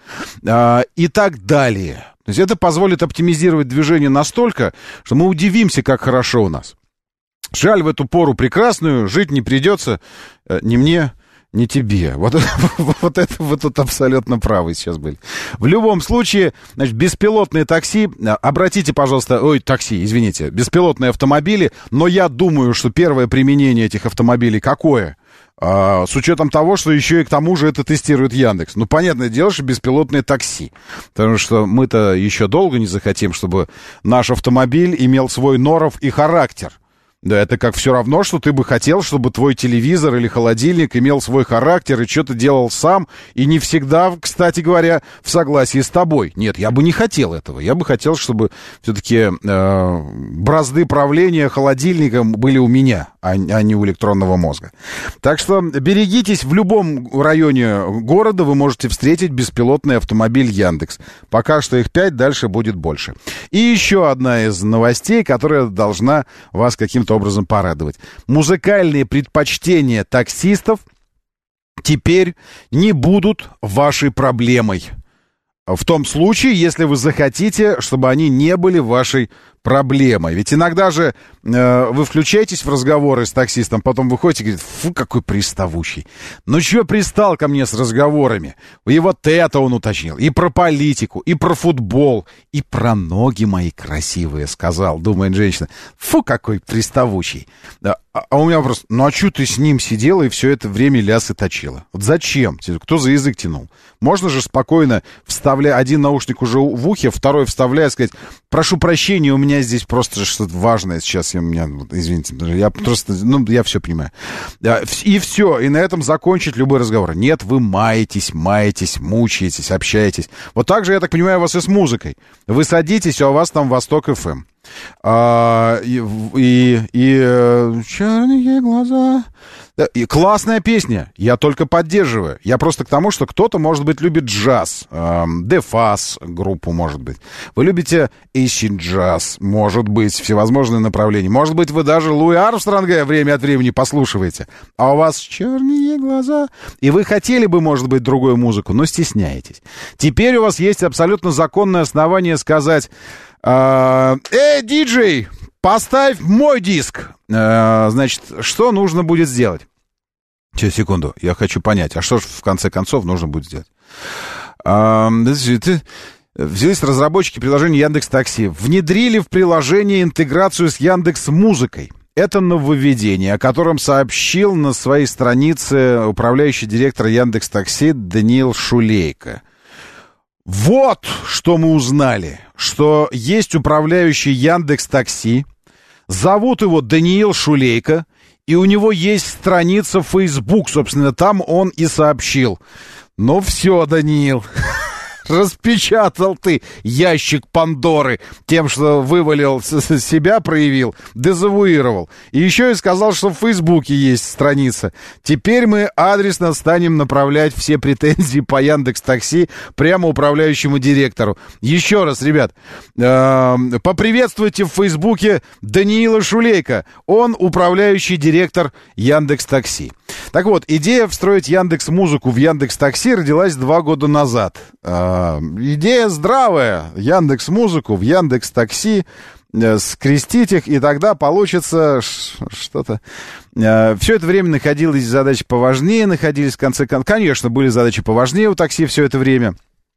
И так далее. То есть это позволит оптимизировать движение настолько, что мы удивимся, как хорошо у нас. Жаль, в эту пору прекрасную жить не придется ни мне, ни тебе. Вот это вы тут абсолютно правы сейчас были. В любом случае, значит, беспилотные такси, обратите, пожалуйста, извините, беспилотные автомобили, но я думаю, что первое применение этих автомобилей какое? С учетом того, что еще и к тому же это тестирует Яндекс. Ну, понятное дело, что беспилотные такси. Потому что мы-то еще долго не захотим, чтобы наш автомобиль имел свой норов и характер. Да, это как все равно, что ты бы хотел, чтобы твой телевизор или холодильник имел свой характер и что-то делал сам, и не всегда, кстати говоря, в согласии с тобой. Нет, я бы не хотел этого. Я бы хотел, чтобы все-таки бразды правления холодильником были у меня, а не у электронного мозга. Так что берегитесь, в любом районе города вы можете встретить беспилотный автомобиль Яндекс. Пока что их 5, дальше будет больше. И еще одна из новостей, которая должна вас каким-то образом порадовать. Музыкальные предпочтения таксистов теперь не будут вашей проблемой. В том случае, если вы захотите, чтобы они не были вашей проблемой. Ведь иногда же вы включаетесь в разговоры с таксистом, потом выходите и говорите: фу, какой приставучий. Ну чё пристал ко мне с разговорами? И вот это он уточнил. И про политику, и про футбол, и про ноги мои красивые сказал, думает женщина. Фу, какой приставучий. А у меня вопрос, ну а что ты с ним сидела и все это время лясы точила? Вот зачем? Кто за язык тянул? Можно же спокойно, вставляя один наушник уже в ухе, второй вставляя, сказать, прошу прощения, у меня здесь просто что-то важное сейчас, извините, я просто, я все понимаю. И все, и на этом закончить любой разговор. Нет, вы маетесь, мучаетесь, общаетесь. Вот так же, я так понимаю, у вас и с музыкой. Вы садитесь, а у вас там Восток ФМ. Черные глаза. И классная песня. Я только поддерживаю. Я просто к тому, что кто-то, может быть, любит джаз. Дефас группу, может быть. Вы любите Acid Jazz, может быть, всевозможные направления. Может быть, вы даже Луи Армстронга время от времени послушиваете. А у вас черные глаза. И вы хотели бы, может быть, другую музыку, но стесняетесь. Теперь у вас есть абсолютно законное основание сказать: «Эй, диджей, поставь мой диск». Значит, что нужно будет сделать? Сейчас, секунду, я хочу понять, а что же в конце концов нужно будет сделать? Взялись разработчики приложения Яндекс.Такси, внедрили в приложение интеграцию с Яндекс.Музыкой. Это нововведение, о котором сообщил на своей странице управляющий директор Яндекс.Такси Даниил Шулейко. Вот что мы узнали, что есть управляющий Яндекс.Такси, зовут его Даниил Шулейко, и у него есть страница в Facebook, собственно, там он и сообщил. Ну все, Даниил, распечатал ты ящик Пандоры тем, что вывалил, себя проявил, дезавуировал. И еще и сказал, что в Фейсбуке есть страница. Теперь мы адресно станем направлять все претензии по Яндекс.Такси прямо управляющему директору. Еще раз, ребят, поприветствуйте в Фейсбуке Даниила Шулейко. Он управляющий директор Яндекс.Такси. Так вот, идея встроить Яндекс.Музыку в Яндекс.Такси родилась 2 года назад. Идея здравая. Яндекс.Музыку в Яндекс.Такси, скрестить их, и тогда получится что-то. Все это время находились задачи поважнее, находились в конце концов. Конечно, были задачи поважнее у такси все это время.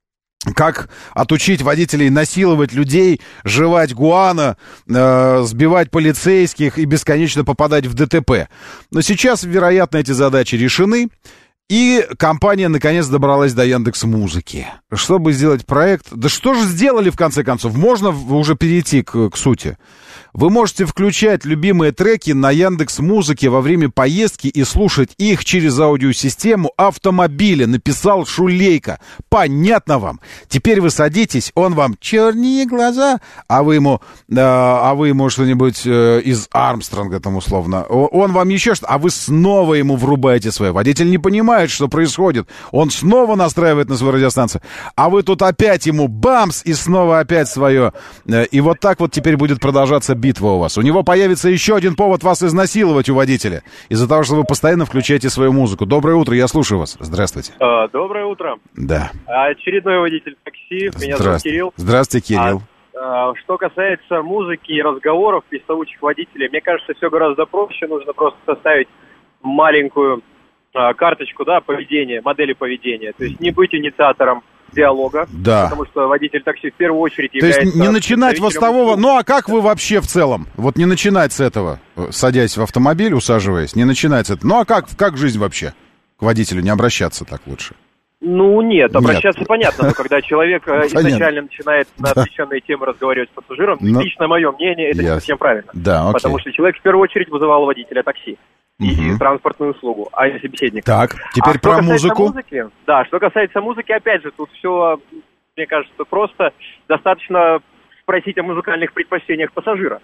Как отучить водителей насиловать людей, жевать гуано, сбивать полицейских и бесконечно попадать в ДТП. Но сейчас, вероятно, эти задачи решены. И компания, наконец, добралась до Яндекс.Музыки. Чтобы сделать проект... Да что же сделали, в конце концов? Можно уже перейти к сути. Вы можете включать любимые треки на Яндекс.Музыке во время поездки и слушать их через аудиосистему автомобиля, написал Шулейко. Понятно вам? Теперь вы садитесь, он вам черные глаза, а вы ему что-нибудь из Армстронга там условно. Он вам еще что-то, а вы снова ему врубаете свое. Водитель не понимает, что происходит. Он снова настраивает на свою радиостанцию. А вы тут опять ему бамс и снова опять свое. И вот так вот теперь будет продолжаться битва у вас. У него появится еще один повод вас изнасиловать, у водителя. Из-за того, что вы постоянно включаете свою музыку. Доброе утро, я слушаю вас. Здравствуйте. Доброе утро. Да. Очередной водитель такси. Меня зовут Кирилл. Здравствуйте, Кирилл. Что касается музыки и разговоров приставучих водителей, мне кажется, все гораздо проще. Нужно просто составить маленькую карточку, поведения, модели поведения. То есть не быть инициатором диалога, да. Потому что водитель такси в первую очередь является... То есть не начинать вот с того... Ну, а как вы вообще в целом? Вот не начинать с этого, садясь в автомобиль, усаживаясь, не начинать с этого. Ну, а как жизнь вообще? К водителю не обращаться так лучше? Ну, нет, обращаться понятно, но когда человек изначально начинает на отвлеченные темы разговаривать с пассажиром, лично мое мнение, это не совсем правильно. Да, окей. Потому что человек в первую очередь вызывал водителя такси. И транспортную услугу, а не собеседника. Так, теперь про музыку. Что касается музыки, опять же, тут все, мне кажется, просто. Достаточно спросить о музыкальных предпочтениях пассажира.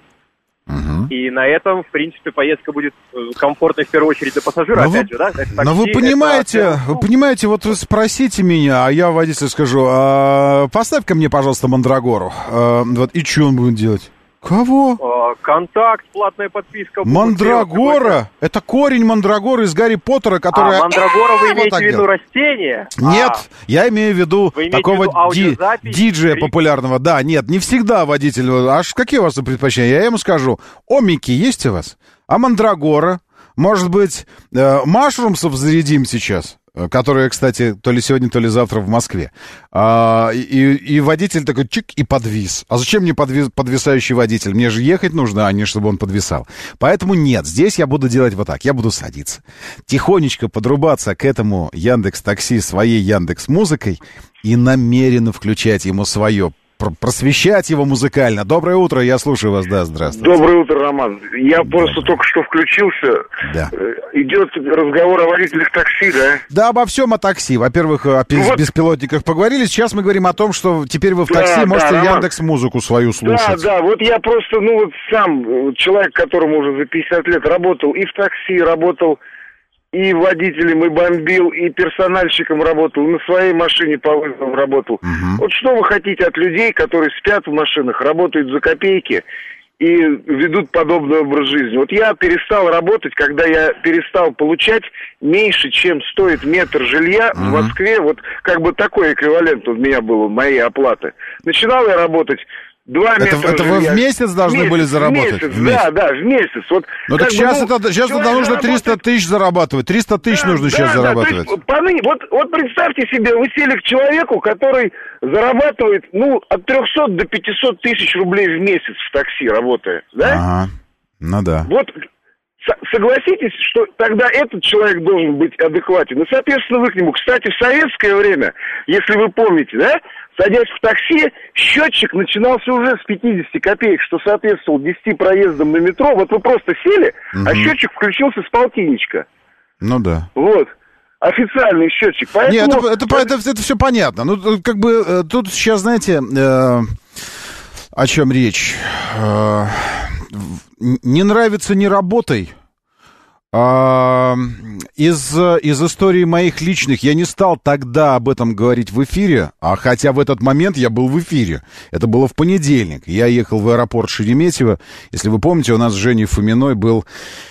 И на этом, в принципе, поездка будет комфортной в первую очередь для пассажира, опять же, да? Но вы понимаете, вот вы спросите меня, а я водителю скажу, поставь-ка мне, пожалуйста, Мандрагору. Вот, и что он будет делать? Кого? Контакт, платная подписка. Мандрагора? Это корень мандрагоры из Гарри Поттера, который... Мандрагора вы имеете в виду растение? Нет, я имею в виду такого диджея популярного. Да, нет, не всегда водитель. Аж какие у вас предпочтения? Я ему скажу, омики есть у вас? А мандрагора? Может быть, машрумсов зарядим сейчас? которая, кстати, то ли сегодня, то ли завтра в Москве. И водитель такой чик и подвис. А зачем мне подвисающий водитель? Мне же ехать нужно, а не чтобы он подвисал. Поэтому нет, здесь я буду делать вот так. Я буду садиться, тихонечко подрубаться к этому Яндекс.Такси своей Яндекс.Музыкой и намеренно включать ему свое, просвещать его музыкально. Доброе утро, я слушаю вас, да, здравствуйте. Доброе утро, Роман. Я просто только что включился. Да. Идет разговор о водителях такси, да? Да, обо всем о такси. Во-первых, о беспилотниках поговорили. Сейчас мы говорим о том, что теперь вы в такси можете Яндекс.Музыку свою слушать. Да, вот я просто, сам человек, которому уже за 50 лет работал и в такси, работал и водителем, и бомбил, и персональщиком работал, на своей машине по вызовам работал. Вот что вы хотите от людей, которые спят в машинах, работают за копейки и ведут подобный образ жизни? Вот я перестал работать, когда я перестал получать меньше, чем стоит метр жилья в Москве. Вот как бы такой эквивалент у меня был, моей оплаты. Начинал я работать 2 метра. Это вы в месяц должны были заработать? В месяц. Да, в месяц. Вот, так сейчас это нужно 300 тысяч зарабатывать. 300 тысяч нужно сейчас зарабатывать. Вот представьте себе, вы сели к человеку, который зарабатывает, от 300 до 500 тысяч рублей в месяц в такси, работая. Да? Ага, ну да. Вот согласитесь, что тогда этот человек должен быть адекватен. И, соответственно, вы к нему. Кстати, в советское время, если вы помните, да, садясь в такси, счетчик начинался уже с 50 копеек, что соответствовало 10 проездам на метро. Вот вы просто сели, а счетчик включился с полтинничка. Ну да. Вот. Официальный счетчик. Поэтому... Нет, это все понятно. Как бы тут сейчас, знаете, о чем речь. Не нравится, не работай. Из истории моих личных я не стал тогда об этом говорить в эфире, хотя в этот момент я был в эфире. Это было в понедельник. Я ехал в аэропорт Шереметьево. Если вы помните, у нас с Женей Фоминой был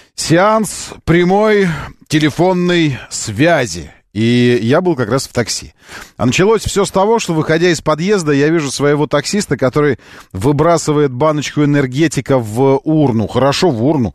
сеанс прямой телефонной связи. И я был как раз в такси. А началось все с того, что, выходя из подъезда, я вижу своего таксиста, который выбрасывает баночку энергетика в урну. Хорошо, в урну.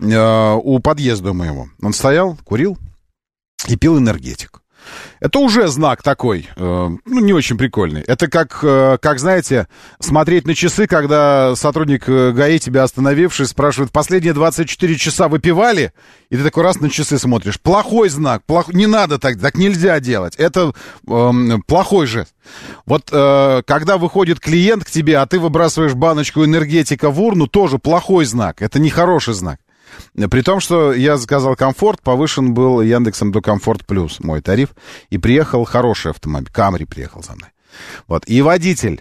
У подъезда моего. Он стоял, курил и пил энергетик. Это уже знак такой, не очень прикольный. Это как, знаете, смотреть на часы, когда сотрудник ГАИ, тебя остановивший, спрашивает, последние 24 часа выпивали? И ты такой раз на часы смотришь. Плохой знак, не надо так нельзя делать. Это плохой жест. Вот когда выходит клиент к тебе, а ты выбрасываешь баночку энергетика в урну, тоже плохой знак. Это нехороший знак. При том, что я заказал комфорт, повышен был Яндексом до Комфорт Плюс мой тариф, и приехал хороший автомобиль, Камри приехал за мной. Вот, и водитель,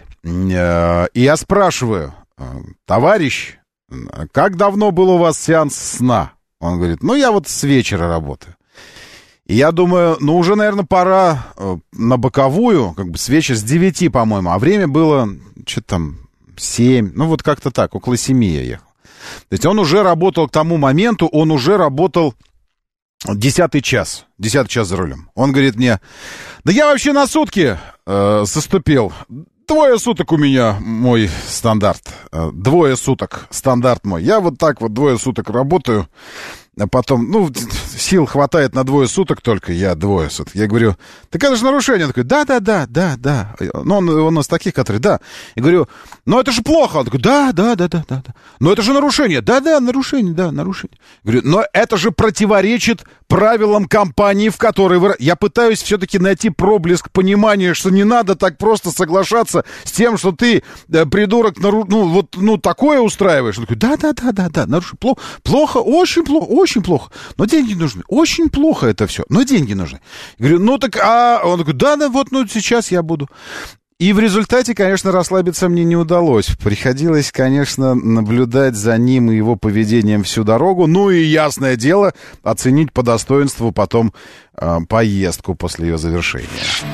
и я спрашиваю, товарищ, как давно был у вас сеанс сна? Он говорит, я вот с вечера работаю. И я думаю, уже, наверное, пора на боковую, с вечера, с 9, по-моему, а время было, что-то там, 7, вот как-то так, около 7 я ехал. То есть он уже работал к тому моменту, он уже работал 10-й час за рулем. Он говорит мне, да я вообще на сутки заступил. 2 суток у меня мой стандарт. 2 суток стандарт мой. Я вот так вот 2 суток работаю. А потом, сил хватает на 2 суток только, я 2 суток. Я говорю, так это же нарушение. Он такой, да. Он из таких, которые, да. Я говорю, это же плохо. Он такой, да. Но это же нарушение. Да, нарушение. Я говорю, но это же противоречит правилам компании, в которой вы... Я пытаюсь все-таки найти проблеск понимания, что не надо так просто соглашаться с тем, что ты, придурок, такое устраиваешь. Он такой, да, нарушение. Плохо, очень плохо, но деньги нужны. Очень плохо это все, но деньги нужны. Я говорю, он такой, да, сейчас я буду. И в результате, конечно, расслабиться мне не удалось. Приходилось, конечно, наблюдать за ним и его поведением всю дорогу. И, ясное дело, оценить по достоинству потом поездку после ее завершения.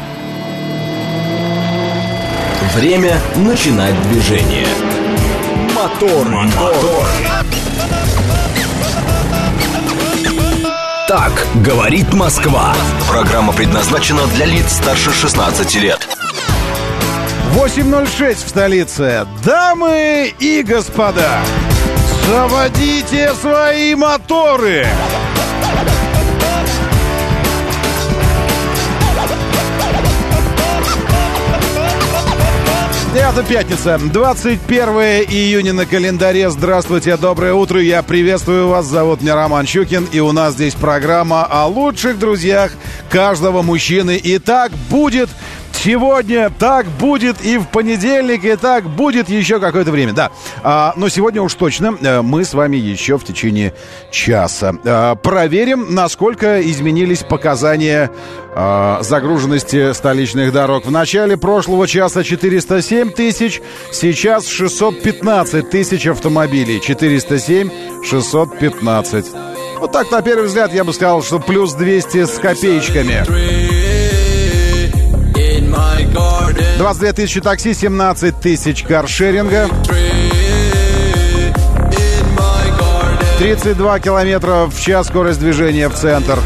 Время начинать движение. Мотор. Так говорит Москва. Программа предназначена для лиц старше 16 лет. 8:06 в столице. Дамы и господа, заводите свои моторы. Это пятница, 21 июня на календаре. Здравствуйте, доброе утро, я приветствую вас. Зовут меня Роман Щукин, и у нас здесь программа о лучших друзьях каждого мужчины. И так будет сегодня, так будет и в понедельник, и так будет еще какое-то время. Да, но сегодня уж точно мы с вами еще в течение часа проверим, насколько изменились показания загруженности столичных дорог. В начале прошлого часа 407 тысяч, сейчас 615 тысяч автомобилей. 407, 615. Вот так, на первый взгляд, я бы сказал, что плюс 200 с копеечками. 22 тысячи такси, 17 тысяч каршеринга. 32 километра в час скорость движения в центр.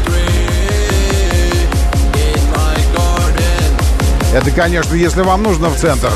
Это, конечно, если вам нужно в центр.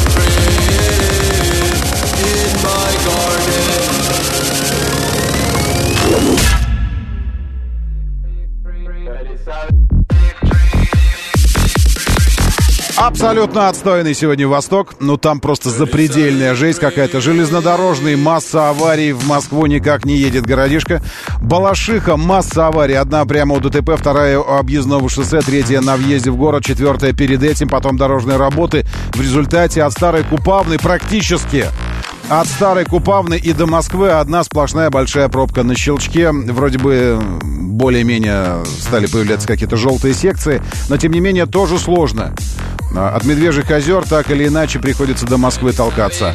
Абсолютно отстойный сегодня Восток. Ну, там просто запредельная жесть какая-то. Железнодорожный, масса аварий. В Москву никак не едет городишко. Балашиха, масса аварий. Одна прямо у ДТП, вторая у объездного шоссе, третья на въезде в город, четвертая перед этим. Потом дорожные работы. В результате от Старой Купавны практически... От Старой Купавны и до Москвы одна сплошная большая пробка на Щелчке. Вроде бы более-менее стали появляться какие-то желтые секции, но тем не менее тоже сложно. От Медвежьих озер так или иначе приходится до Москвы толкаться.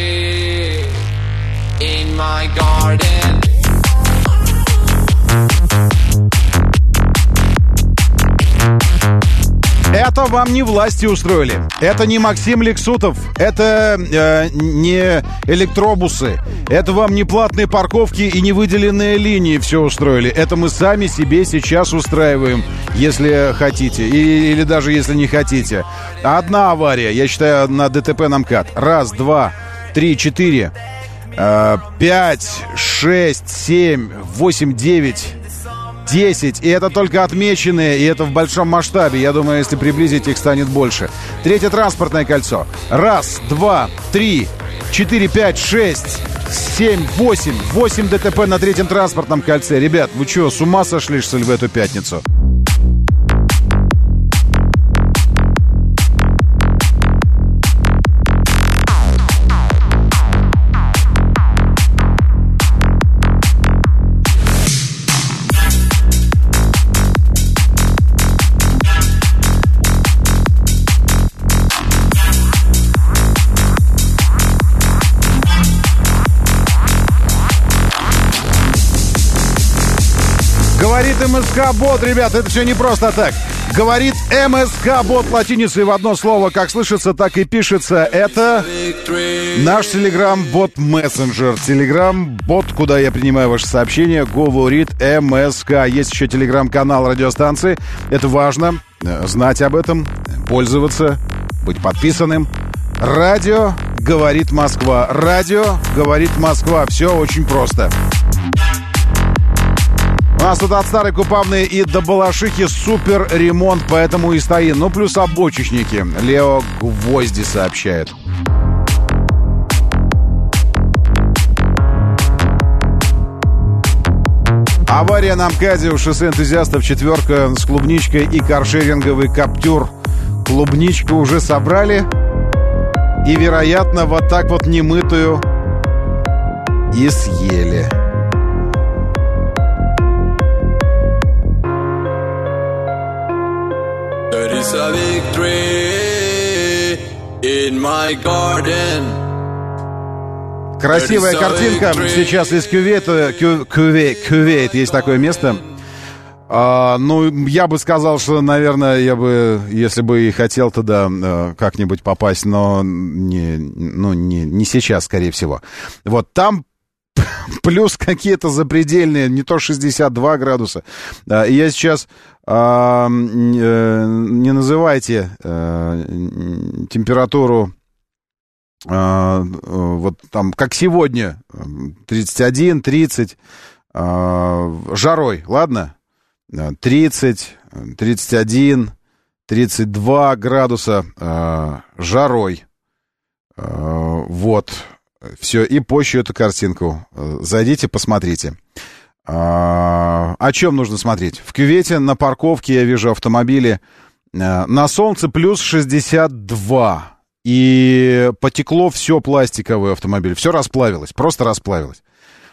Это вам не власти устроили. Это не Максим Лексутов. Это не электробусы. Это вам не платные парковки и не выделенные линии все устроили. Это мы сами себе сейчас устраиваем, если хотите. Или даже если не хотите. Одна авария, я считаю, на ДТП на МКАД. 1, 2, 3, 4, 5, 6, 7, 8, 9... 10, и это только отмеченные, и это в большом масштабе. Я думаю, если приблизить, их станет больше. Третье транспортное кольцо. 1, 2, 3, 4, 5, 6, 7, 8. 8 ДТП на третьем транспортном кольце. Ребят, вы что, с ума сошли, что ли, в эту пятницу? Говорит МСК-бот, ребят, это все не просто так. Говорит МСК-бот латиницей в одно слово, как слышится, так и пишется. Это наш Telegram-бот мессенджер. Telegram-бот, куда я принимаю ваши сообщения, говорит МСК. Есть еще Telegram-канал радиостанции. Это важно, знать об этом, пользоваться, быть подписанным. Радио говорит Москва. Радио говорит Москва. Все очень просто. У нас тут от Старой Купавны и до Балашихи супер ремонт, поэтому и стоим. Ну, плюс обочечники. Лео Гвозди сообщает. Авария на МКАДе у шоссе энтузиастов, четверка с клубничкой и каршеринговый Каптюр. Клубничку уже собрали и, вероятно, вот так вот немытую и съели. There is a victory in my garden. Красивая картинка сейчас из Кювейта. Кювейт, есть такое место. Ну, я бы сказал, что, наверное, я бы, если бы и хотел туда как-нибудь попасть, но не сейчас, скорее всего. Вот там плюс какие-то запредельные, не то 62 градуса. И я сейчас, не называйте температуру, вот там, как сегодня, 31, 30, жарой, ладно? 30, 31, 32 градуса жарой. Вот. Все, и позже эту картинку. Зайдите, посмотрите. О чем нужно смотреть? В кювете на парковке я вижу автомобили. На солнце плюс 62. И потекло все пластиковый автомобиль. Все расплавилось, просто расплавилось.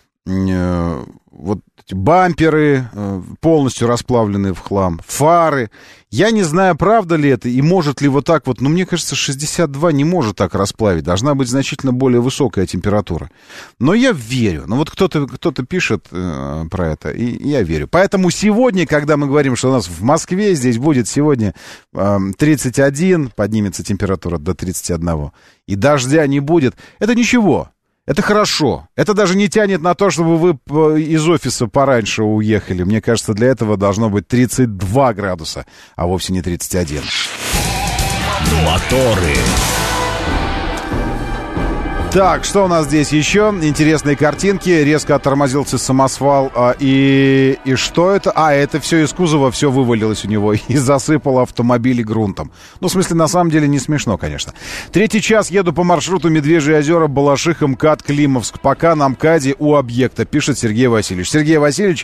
Вот эти бамперы полностью расплавленные в хлам. Фары. Я не знаю, правда ли это и может ли вот так вот. Но мне кажется, 62 не может так расплавить. Должна быть значительно более высокая температура. Но я верю. Ну вот кто-то пишет про это, и я верю. Поэтому сегодня, когда мы говорим, что у нас в Москве здесь будет сегодня 31, поднимется температура до 31, и дождя не будет, это ничего. Это хорошо. Это даже не тянет на то, чтобы вы из офиса пораньше уехали. Мне кажется, для этого должно быть 32 градуса, а вовсе не 31. Моторы. Так, что у нас здесь еще? Интересные картинки. Резко оттормозился самосвал. И что это? Это все из кузова, все вывалилось у него и засыпало автомобили грунтом. Ну, в смысле, на самом деле не смешно, конечно. 3-й час еду по маршруту Медвежьи озера, Балашиха, МКАД, Климовск. Пока на МКАДе у объекта, пишет Сергей Васильевич. Сергей Васильевич,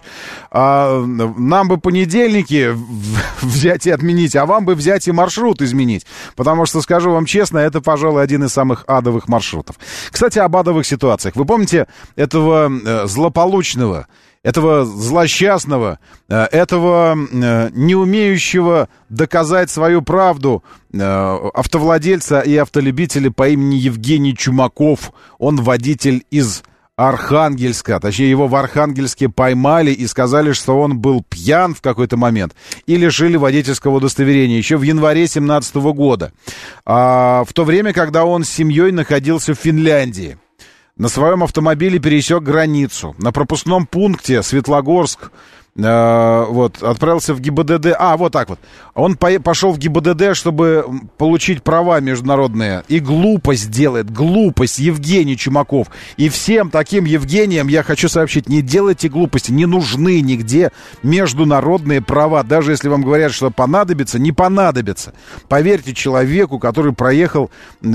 нам бы понедельники взять и отменить, а вам бы взять и маршрут изменить. Потому что, скажу вам честно, это, пожалуй, один из самых адовых маршрутов. Кстати, об адовых ситуациях. Вы помните этого злополучного, этого злосчастного, этого не умеющего доказать свою правду автовладельца и автолюбителя по имени Евгений Чумаков? Он водитель из Архангельска, точнее, его в Архангельске поймали и сказали, что он был пьян в какой-то момент и лишили водительского удостоверения еще в январе 2017 года, в то время, когда он с семьей находился в Финляндии. На своем автомобиле пересек границу. На пропускном пункте Светлогорск отправился в ГИБДД. Вот так вот. Он пошел в ГИБДД, чтобы получить права международные. И глупость делает. Глупость. Евгений Чумаков. И всем таким Евгениям я хочу сообщить: не делайте глупости. Не нужны нигде международные права. Даже если вам говорят, что понадобится, не понадобится. Поверьте человеку, который проехал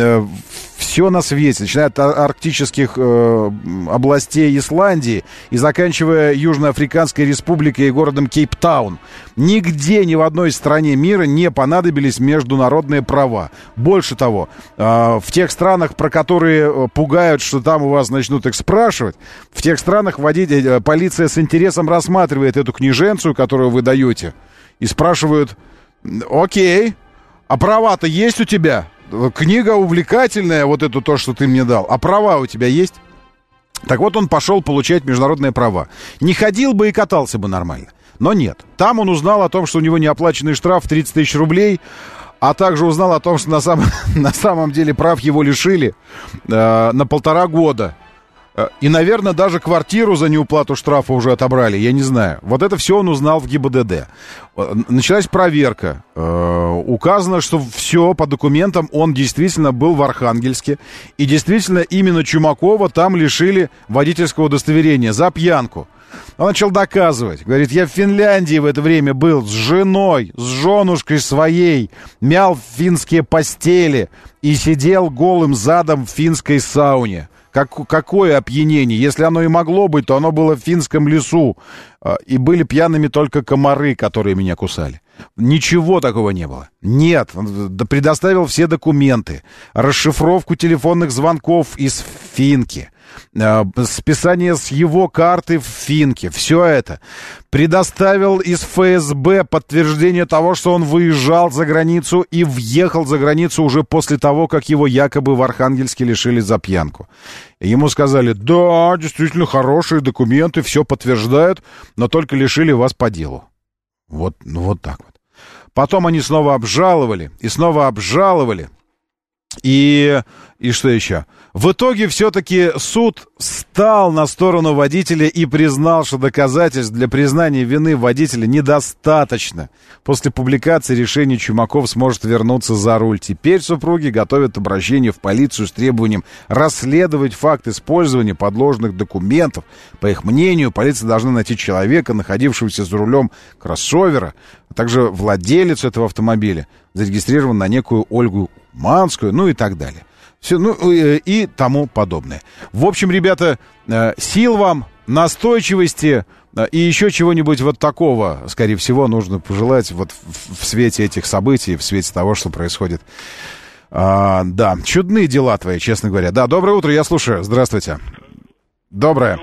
все на свете, начиная от арктических областей Исландии и заканчивая Южноафриканской республикой и городом Кейптаун. Нигде, ни в одной стране мира не понадобились международные права. Больше того, в тех странах, про которые пугают, что там у вас начнут их спрашивать, в тех странах полиция с интересом рассматривает эту книженцию, которую вы даете, и спрашивают: окей, а права-то есть у тебя? Книга увлекательная, вот эту то, что ты мне дал. А права у тебя есть? Так вот, он пошел получать международные права. Не ходил бы и катался бы нормально. Но нет. Там он узнал о том, что у него неоплаченный штраф в 30 тысяч рублей, а также узнал о том, что на самом деле прав его лишили на 1,5 года. И, наверное, даже квартиру за неуплату штрафа уже отобрали, я не знаю. Вот это все он узнал в ГИБДД. Началась проверка. Указано, что все по документам он действительно был в Архангельске. И действительно именно Чумакова там лишили водительского удостоверения за пьянку. Он начал доказывать. Говорит: я в Финляндии в это время был с женой, с женушкой своей, мял финские постели и сидел голым задом в финской сауне. Какое опьянение? Если оно и могло быть, то оно было в финском лесу. И были пьяными только комары, которые меня кусали. Ничего такого не было. Нет, он предоставил все документы. Расшифровку телефонных звонков из финки. Списание с его карты в финке. Все это. Предоставил из ФСБ подтверждение того, что он выезжал за границу и въехал за границу уже после того, как его якобы в Архангельске лишили за пьянку. Ему сказали: да, действительно хорошие документы, все подтверждают, но только лишили вас по делу. Вот так вот. Потом они снова обжаловали, и снова обжаловали. И что еще? В итоге все-таки суд стал на сторону водителя и признал, что доказательств для признания вины водителя недостаточно. После публикации решения Чумаков сможет вернуться за руль. Теперь супруги готовят обращение в полицию с требованием расследовать факт использования подложных документов. По их мнению, полиция должна найти человека, находившегося за рулем кроссовера, а также владелицу этого автомобиля, зарегистрирован на некую Ольгу Манскую, ну и так далее. Все, ну, и тому подобное. В общем, ребята, сил вам, настойчивости и еще чего-нибудь вот такого, скорее всего, нужно пожелать вот в свете этих событий, в свете того, что происходит. Да, чудные дела твои, честно говоря. Да, доброе утро, я слушаю. Здравствуйте. Доброе.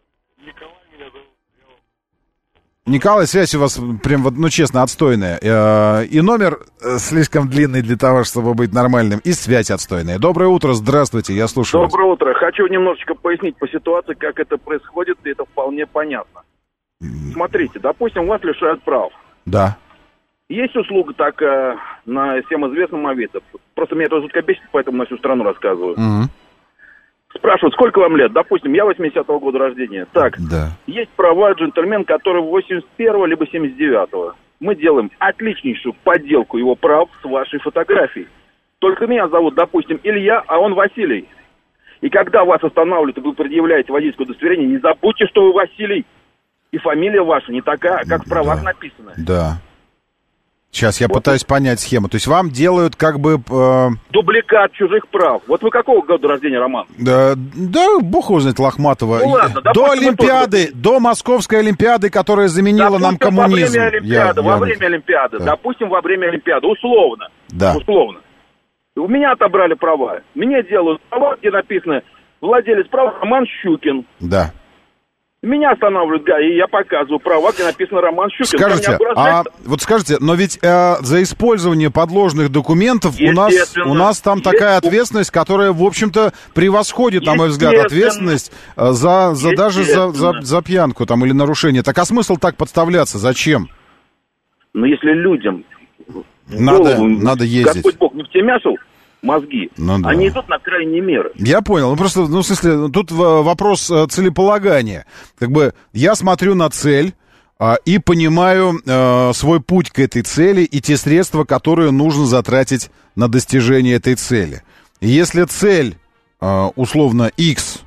Николай, связь у вас прям вот, ну, честно, отстойная. И номер слишком длинный для того, чтобы быть нормальным, и связь отстойная. Доброе утро, здравствуйте, я слушаю вас. Доброе утро. Хочу немножечко пояснить по ситуации, как это происходит, и это вполне понятно. Смотрите, допустим, вас лишают прав. Да. Есть услуга такая на всем известном Авито. Просто меня это жутко бесит, поэтому на всю страну рассказываю. Угу. Спрашивают, сколько вам лет? Допустим, я 80-го года рождения. Так, да. Есть права джентльмен, который 81-го либо 79-го. Мы делаем отличнейшую подделку его прав с вашей фотографией. Только меня зовут, допустим, Илья, а он Василий. И когда вас останавливают, и вы предъявляете водительское удостоверение, не забудьте, что вы Василий. И фамилия ваша не такая, как в правах написано. Да. Сейчас я пытаюсь понять схему. То есть вам делают как бы... Дубликат чужих прав. Вот вы какого года рождения, Роман? Да, бог его знает, Лохматова. Ну, ладно, до Олимпиады, до Московской Олимпиады, которая заменила нам коммунизм. Во время Олимпиады. Да. Допустим, во время Олимпиады. Условно. Да. Условно. У меня отобрали права. Мне делают права, где написано владелец прав Роман Щукин. Да. Меня останавливают, да, и я показываю права, где написано Роман Щукин. Скажите, но ведь за использование подложных документов у нас там такая ответственность, которая, в общем-то, превосходит, на мой взгляд, ответственность даже за пьянку там или нарушение. Так а смысл так подставляться? Зачем? Ну, если людям надо ездить. Господь Бог не втемяшил мозги, они идут на крайние меры. Я понял. Ну, просто, в смысле, тут вопрос целеполагания. Как бы я смотрю на цель и понимаю свой путь к этой цели и те средства, которые нужно затратить на достижение этой цели. И если цель, условно, X,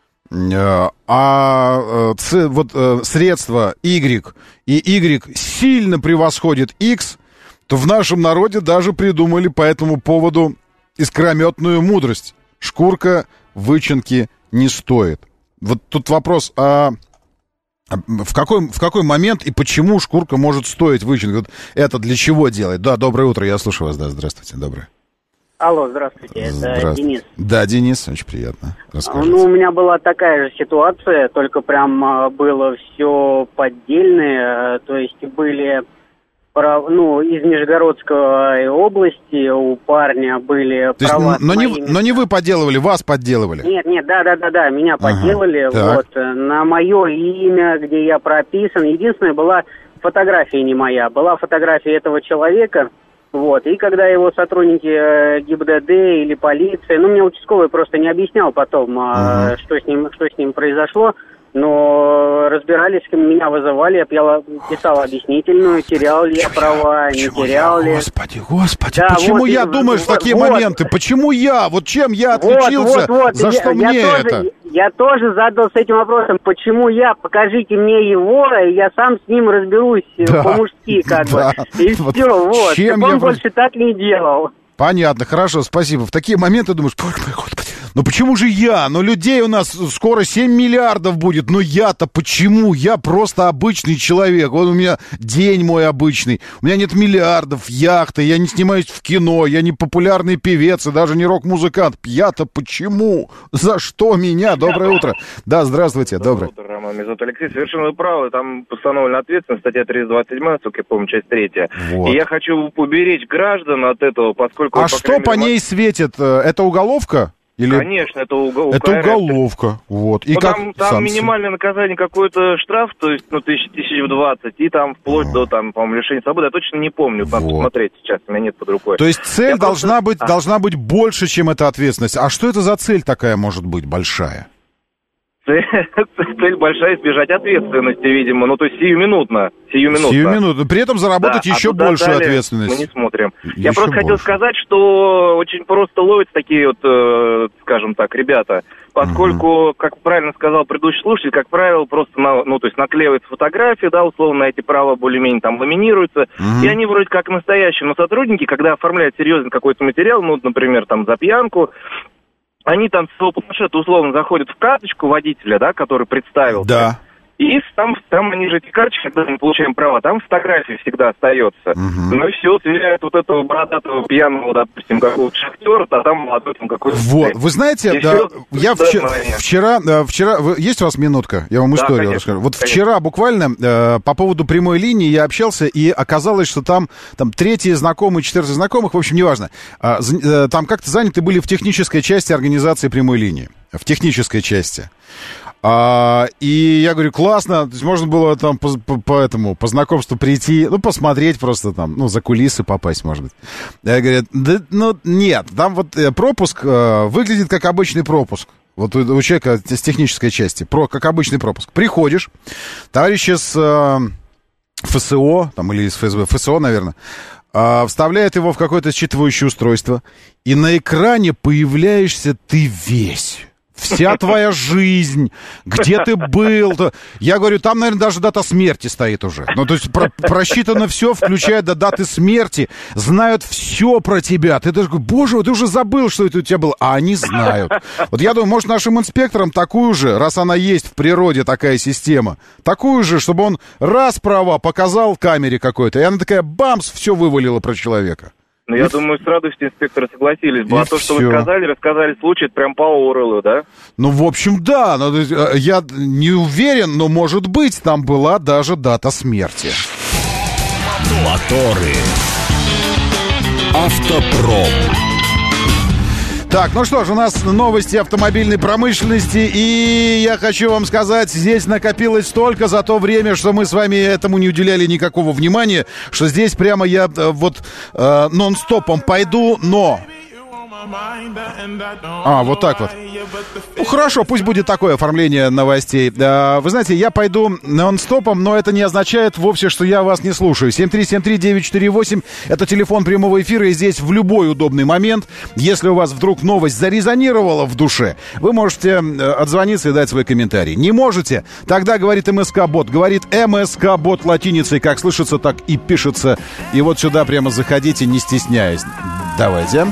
средства Y, и Y сильно превосходит X, то в нашем народе даже придумали по этому поводу искрометную мудрость. Шкурка вычинки не стоит. Вот тут вопрос, в какой момент и почему шкурка может стоить вычинки? Вот это для чего делать? Да, доброе утро, я слушаю вас, да, здравствуйте, доброе. Алло, здравствуйте, это Денис. Да, Денис, очень приятно. Расскажите. Ну, у меня была такая же ситуация, только прям было все поддельное, то есть были... из Нижегородской области у парня были права. Но не вы подделывали, вас подделывали. Нет, да, меня подделали. Вот, на мое имя, где я прописан. Единственное, была фотография не моя. Была фотография этого человека. Вот, и когда его сотрудники ГИБДД или полиция, мне участковый просто не объяснял потом, что с ним произошло. Но разбирались, меня вызывали, я писал объяснительную, терял ли я права, не терял ли. Господи, да, почему я думаешь в такие моменты? Почему я? Вот чем я отличился? За что мне это? Я тоже задал с этим вопросом, почему я? Покажите мне его, и я сам с ним разберусь по-мужски как бы. И все, вот. Он больше так не делал. Понятно, хорошо, спасибо. В такие моменты думаешь, господи, ну почему же я? Ну людей у нас скоро 7 миллиардов будет, но я-то почему? Я просто обычный человек, вот у меня день мой обычный, у меня нет миллиардов, яхты, я не снимаюсь в кино, я не популярный певец и даже не рок-музыкант. Я-то почему? За что меня? Доброе утро. Да, здравствуйте, доброе. Доброе утро, Роман, меня зовут Алексей, совершенно вы правы, там постановлена ответственность, статья 327, насколько я помню, часть 3. Вот. И я хочу уберечь граждан от этого, поскольку... А что по ней светит? Это уголовка? Или... Конечно, это уголовка. Это уголовка, вот. И как там минимальное наказание, какой-то штраф, то есть, 1020, и там вплоть до, по-моему, лишения свободы. Я точно не помню, надо посмотреть сейчас, у меня нет под рукой. То есть цель должна быть больше, чем эта ответственность. А что это за цель такая может быть большая? цель большая избежать ответственности, видимо. Ну, то есть сиюминутно. Сиюминутно. При этом заработать еще большую ответственность. Мы не смотрим. Я просто хотел сказать, что очень просто ловятся такие вот, скажем так, ребята. Поскольку, как правильно сказал предыдущий слушатель, как правило, просто наклеивается фотография, да, условно, эти права более-менее там ламинируются, и они вроде как настоящие, но сотрудники, когда оформляют серьезный какой-то материал, ну, например, там, за пьянку, они там с своего планшета условно заходят в карточку водителя, да, который представил. Да. И там они же эти карточки, когда мы получаем права, там фотография всегда остается. Ну и все, сверяют вот этого бородатого пьяного, допустим, какого-то шахтера, а там молодой там какой-то... Вот, вы знаете, я вчера... Есть у вас минутка? Я вам историю расскажу. Вот вчера буквально по поводу прямой линии я общался, и оказалось, что там третий знакомый, четвертый знакомых, в общем, неважно, там как-то заняты были в технической части организации прямой линии. В технической части. И я говорю, классно, то есть можно было там по знакомству прийти, ну, посмотреть просто там, ну, за кулисы попасть, может быть. Я говорю, да, ну, нет, там вот пропуск выглядит как обычный пропуск. Вот у человека с технической части, как обычный пропуск. Приходишь, товарищи с ФСО, там, или из ФСБ, ФСО, наверное, вставляет его в какое-то считывающее устройство, и на экране появляешься ты весь. Вся твоя жизнь, где ты был. Я говорю, там, наверное, даже дата смерти стоит уже. Ну, то есть просчитано все, включая до даты смерти. Знают все про тебя. Ты даже говоришь, боже, ты уже забыл, что это у тебя было. А они знают. Вот я думаю, может, нашим инспекторам такую же, раз она есть в природе, такая система, такую же, чтобы он раз права показал камере какой-то, и она такая, бамс, все вывалила про человека. Ну, я думаю, с радостью инспекторы согласились бы. А то, что вы рассказали случай, это прям по Орелу, да? Ну, в общем, да. Я не уверен, но, может быть, там была даже дата смерти. Моторы. Автопром. Так, ну что ж, у нас новости автомобильной промышленности, и я хочу вам сказать, здесь накопилось столько за то время, что мы с вами этому не уделяли никакого внимания, что здесь прямо я нон-стопом пойду, но... вот так вот. Ну, хорошо, пусть будет такое оформление новостей. Вы знаете, я пойду нон-стопом, но это не означает вовсе, что я вас не слушаю. 7373948 — это телефон прямого эфира, и здесь в любой удобный момент, если у вас вдруг новость зарезонировала в душе, вы можете отзвониться и дать свой комментарий. Не можете? Тогда говорит МСК-бот. Говорит МСК-бот латиницей, как слышится, так и пишется. И вот сюда прямо заходите, не стесняясь. Давайте.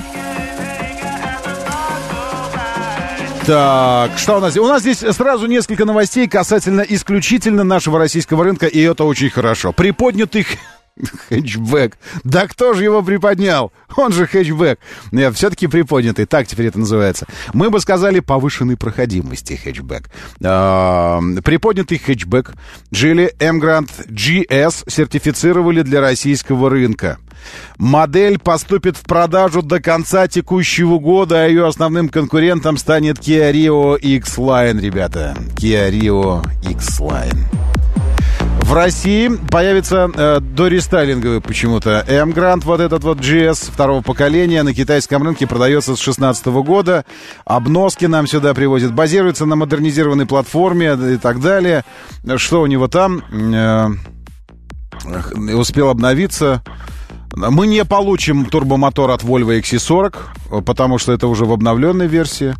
Так, что у нас здесь? У нас здесь сразу несколько новостей касательно исключительно нашего российского рынка, и это очень хорошо. Приподнятый хэтчбэк. Да кто же его приподнял? Он же хэтчбэк. Нет, все-таки приподнятый, так теперь это называется. Мы бы сказали повышенной проходимости хэтчбэк. Приподнятый хэтчбэк Geely Emgrand GS сертифицировали для российского рынка. Модель поступит в продажу до конца текущего года, а ее основным конкурентом станет Kia Rio X-Line, ребята. Kia Rio X-Line. В России появится дорестайлинговый почему-то Emgrand, вот этот вот GS второго поколения, на китайском рынке продается с 2016 года. Обноски нам сюда привозят. Базируется на модернизированной платформе и так далее. Что у него там? Успел обновиться. Мы не получим турбомотор от Volvo XC40, потому что это уже в обновленной версии.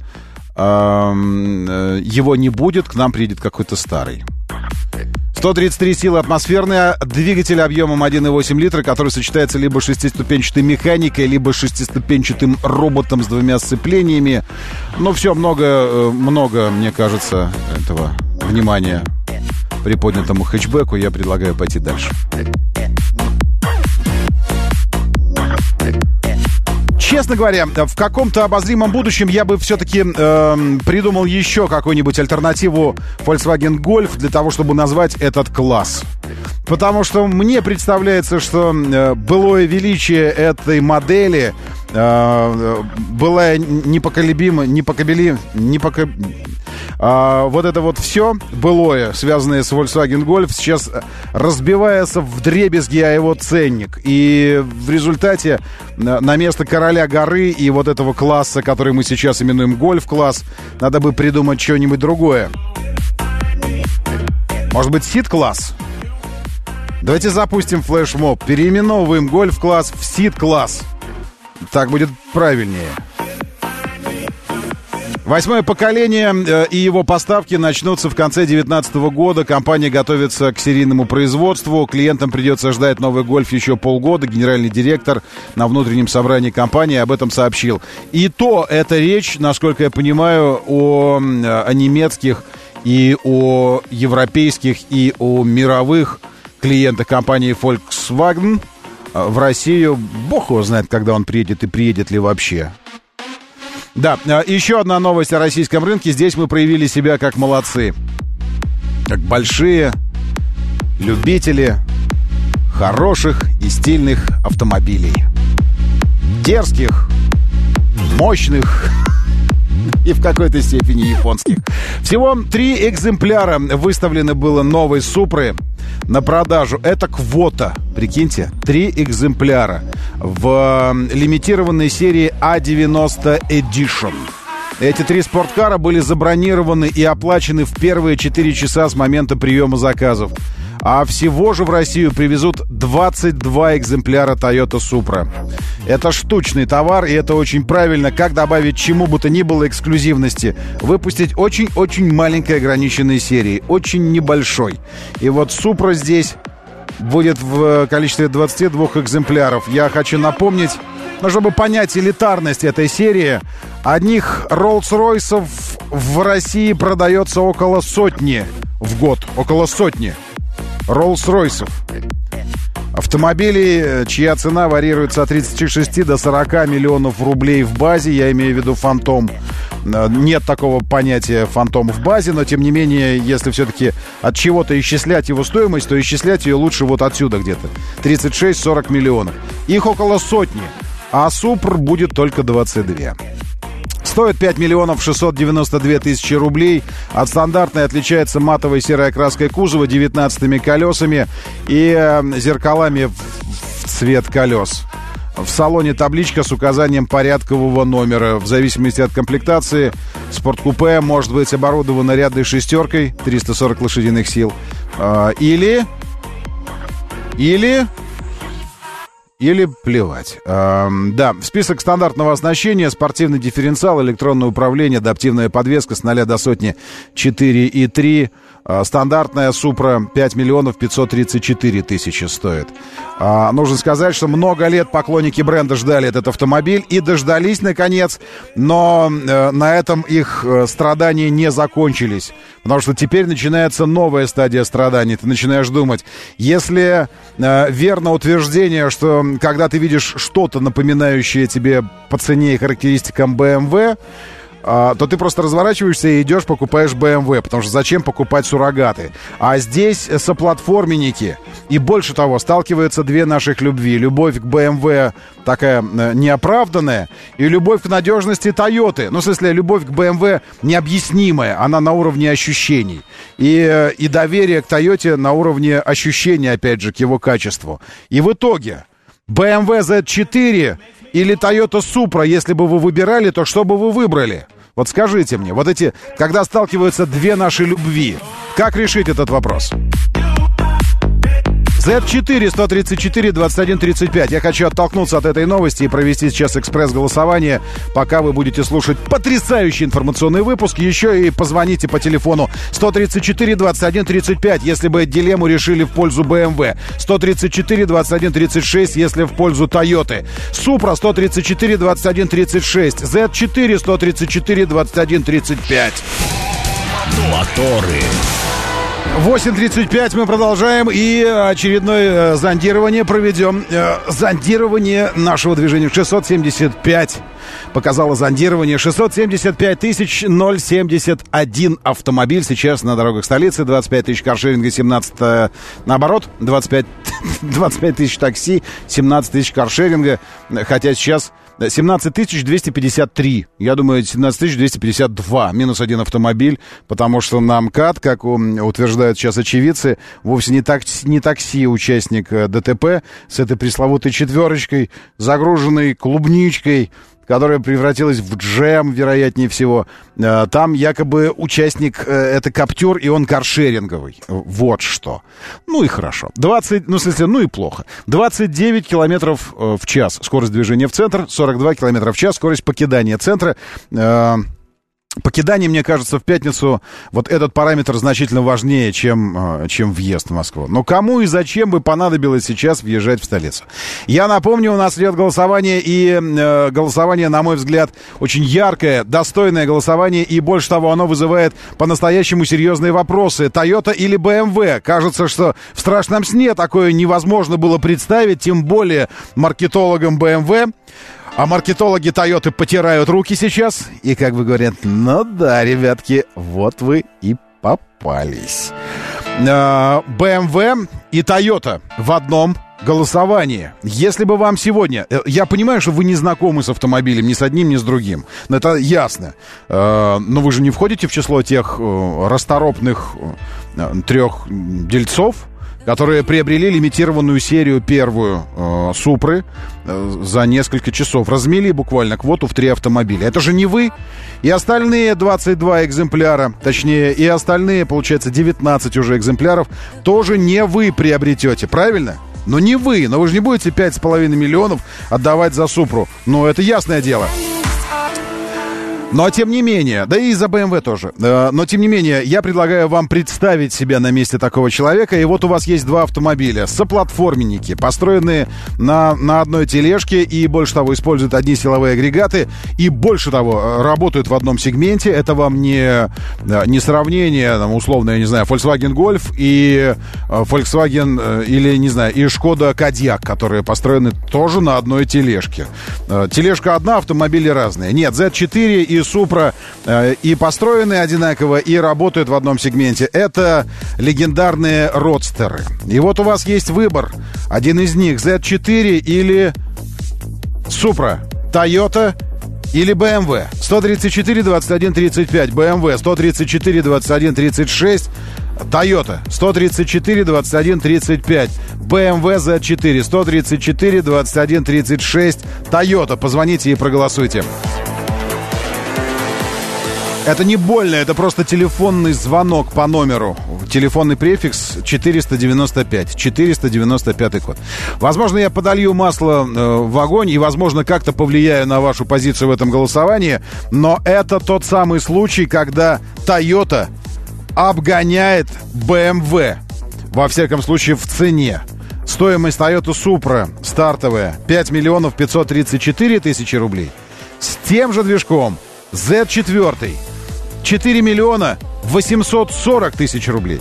Его не будет, к нам приедет какой-то старый. 133 силы атмосферные, двигатель объемом 1,8 литра, который сочетается либо с шестиступенчатой механикой, либо с шестиступенчатым роботом с двумя сцеплениями. Ну, все, много, мне кажется, этого внимания приподнятому хэтчбеку. Я предлагаю пойти дальше. Честно говоря, в каком-то обозримом будущем я бы все-таки придумал еще какую-нибудь альтернативу Volkswagen Golf для того, чтобы назвать этот класс. Потому что мне представляется, что былое величие этой модели было вот это вот все былое, связанное с Volkswagen Golf, сейчас разбивается вдребезги о его ценник. И в результате на место короля горы и вот этого класса, который мы сейчас именуем Golf-класс, надо бы придумать что-нибудь другое. Может быть, Сид-класс? Давайте запустим флешмоб. Переименовываем гольф-класс в Сид-класс. Так будет правильнее. 8-е поколение и его поставки начнутся в конце 2019 года. Компания готовится к серийному производству. Клиентам придется ждать новый гольф еще полгода. Генеральный директор на внутреннем собрании компании об этом сообщил. И то это речь, насколько я понимаю, о немецких и о европейских и о мировых клиентах компании Volkswagen в Россию. Бог его знает, когда он приедет и приедет ли вообще. Да, еще одна новость о российском рынке. Здесь мы проявили себя как молодцы. Как большие любители хороших и стильных автомобилей. Дерзких, мощных и в какой-то степени японских. Всего 3 экземпляра выставлены было новой Супры на продажу. Это квота, прикиньте, 3 экземпляра в лимитированной серии A90 Edition. Эти 3 спорткара были забронированы и оплачены в первые 4 часа с момента приема заказов. А всего же в Россию привезут 22 экземпляра Toyota Supra. Это штучный товар, и это очень правильно. Как добавить чему бы то ни было эксклюзивности? Выпустить очень-очень маленькой ограниченной серии, очень небольшой. И вот Supra здесь будет в количестве 22 экземпляров. Я хочу напомнить, чтобы понять элитарность этой серии, одних Rolls-Royce'ов в России продается около сотни в год. Около сотни Rolls-Royce'ов. Автомобилей, чья цена варьируется от 36 до 40 миллионов рублей в базе. Я имею в виду Фантом. Нет такого понятия Фантом в базе, но тем не менее, если все-таки от чего-то исчислять его стоимость, то исчислять ее лучше вот отсюда где-то. 36-40 миллионов. Их около сотни, а Супр будет только 22. Стоит 5 миллионов 692 тысячи рублей. От стандартной отличается матовой серой окраской кузова, 19 колесами и зеркалами в цвет колес. В салоне табличка с указанием порядкового номера. В зависимости от комплектации спорткупе может быть оборудовано рядной шестеркой, 340 лошадиных сил. Или плевать. Да, в список стандартного оснащения: спортивный дифференциал, электронное управление, адаптивная подвеска с 0 до сотни 4,3. Стандартная Супра 5 миллионов 534 тысячи стоит. Нужно сказать, что много лет поклонники бренда ждали этот автомобиль и дождались, наконец. Но на этом их страдания не закончились. Потому что теперь начинается новая стадия страданий. Ты начинаешь думать, если верно утверждение, что когда ты видишь что-то, напоминающее тебе по цене и характеристикам BMW, то ты просто разворачиваешься и идешь, покупаешь BMW, потому что зачем покупать суррогаты? А здесь соплатформенники. И больше того, сталкиваются две наших любви. Любовь к BMW такая неоправданная, и любовь к надежности Toyota. Ну, в смысле, любовь к BMW необъяснимая, она на уровне ощущений. И доверие к Toyota на уровне ощущения, опять же, к его качеству. И в итоге BMW Z4 или Toyota Supra, если бы вы выбирали, то что бы вы выбрали? Вот скажите мне, вот эти, когда сталкиваются две наши любви, как решить этот вопрос? Z4 134 21 35. Я хочу оттолкнуться от этой новости и провести сейчас экспресс-голосование, пока вы будете слушать потрясающий информационный выпуск. Еще и позвоните по телефону 134 21 35, если бы дилемму решили в пользу BMW. 134 21 36, если в пользу Toyota. Supra 134 21 36. Z4 134 21 35. Моторы. 8:35 мы продолжаем и очередное зондирование проведем. Зондирование нашего движения 675. Показало зондирование 675 071 автомобиль сейчас на дорогах столицы. 25 тысяч каршеринга, 17 наоборот. 25 тысяч такси, 17 тысяч каршеринга. Хотя сейчас 17 253. Я думаю, 17 252. Минус один автомобиль, потому что на МКАД, как утверждают сейчас очевидцы, вовсе не такси участник ДТП с этой пресловутой четверочкой, загруженной клубничкой, которая превратилась в джем, вероятнее всего. Там якобы участник, это Каптюр, и он каршеринговый. Вот что. Ну и хорошо. 20, ну в смысле, ну и плохо. 29 километров в час скорость движения в центр, 42 километра в час скорость покидания центра. Покидание, мне кажется, в пятницу вот этот параметр значительно важнее, чем въезд в Москву. Но кому и зачем бы понадобилось сейчас въезжать в столицу? Я напомню, у нас идет голосование, и голосование, на мой взгляд, очень яркое, достойное голосование, и больше того, оно вызывает по-настоящему серьезные вопросы. Toyota или BMW? Кажется, что в страшном сне такое невозможно было представить, тем более маркетологам BMW. А маркетологи Toyota потирают руки сейчас и как бы говорят: ну да, ребятки, вот вы и попались. BMW и Toyota в одном голосовании. Если бы вам сегодня... Я понимаю, что вы не знакомы с автомобилем ни с одним, ни с другим. Но это ясно. Но вы же не входите в число тех расторопных 3 дельцов, которые приобрели лимитированную серию первую Супры за несколько часов. Размели буквально квоту в 3 автомобиля. Это же не вы. И остальные 22 экземпляра, точнее, и остальные, получается, 19 уже экземпляров, тоже не вы приобретете, правильно? Но не вы. Но вы же не будете 5,5 миллионов отдавать за Супру. Ну, это ясное дело. Но, тем не менее, да и за BMW тоже, но, тем не менее, я предлагаю вам представить себя на месте такого человека. И вот у вас есть 2 автомобиля, соплатформенники, построенные на одной тележке, и, больше того, используют одни силовые агрегаты, и, больше того, работают в одном сегменте. Это вам не сравнение, там, условно, я не знаю, Volkswagen Golf и Volkswagen, или, не знаю, и Skoda Kodiaq, которые построены тоже на одной тележке. Тележка одна, автомобили разные. Нет, Z4 и Супра и построены одинаково, и работают в одном сегменте. Это легендарные родстеры. И вот у вас есть выбор. Один из них Z4 или Супра, Toyota или BMW. 134 21 35 BMW, 134 21 36 Toyota, 134 21 35 BMW Z4, 134 21 36 Toyota. Позвоните и проголосуйте. Это не больно, это просто телефонный звонок по номеру. Телефонный префикс 495. 495 код. Возможно, я подолью масло в огонь и, возможно, как-то повлияю на вашу позицию в этом голосовании. Но это тот самый случай, когда Toyota обгоняет BMW. Во всяком случае, в цене. Стоимость Toyota Supra стартовая 5 миллионов 534 тысячи рублей. С тем же движком Z4 4 миллиона 840 тысяч рублей.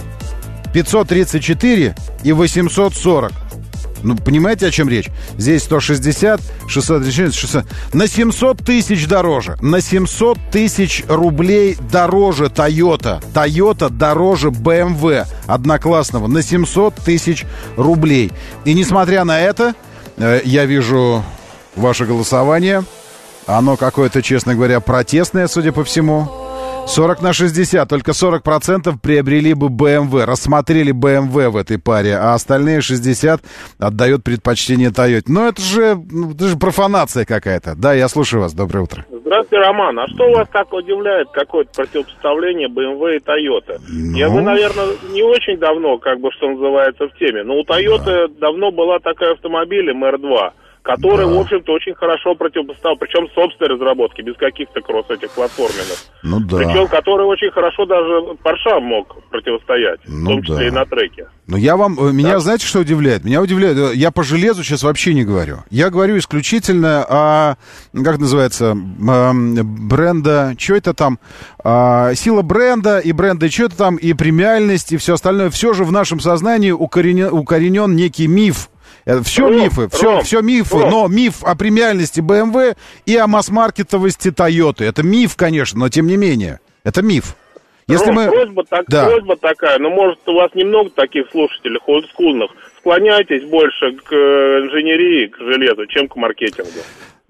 534 и 840. Ну, понимаете, о чем речь? Здесь 160, 630, 600. На 700 тысяч дороже. На 700 тысяч рублей дороже Toyota. Toyota дороже BMW одноклассного. На 700 тысяч рублей. И несмотря на это, я вижу ваше голосование. Оно какое-то, честно говоря, протестное, судя по всему. 40/60, только 40% приобрели бы BMW, рассмотрели BMW в этой паре, а остальные 60 отдают предпочтение Toyota. Но это же профанация какая-то. Да, я слушаю вас, доброе утро. Здравствуйте, Роман. А что вас так удивляет, какое-то противопоставление BMW и Toyota? Вы, наверное, не очень давно, что называется, в теме, но у Toyota давно была такая автомобиль MR2, который, в общем-то, очень хорошо противопоставил, причем собственной разработки, без каких-то этих платформенных. Ну да. Причем, который очень хорошо даже Porsche мог противостоять, в том числе и на треке. Но меня, знаете, что удивляет? Меня удивляет, я по железу сейчас вообще не говорю. Я говорю исключительно о, как называется, бренда, что это там, сила бренда, и что это там, и премиальность, и все остальное. Все же в нашем сознании укоренен некий миф. Это все мифы, все мифы, но миф о премиальности BMW и о масс-маркетовости Toyota. Это миф, конечно, но тем не менее, это миф. Если просьба такая, может, у вас немного таких слушателей олдскульных, склоняйтесь больше к инженерии, к железу, чем к маркетингу.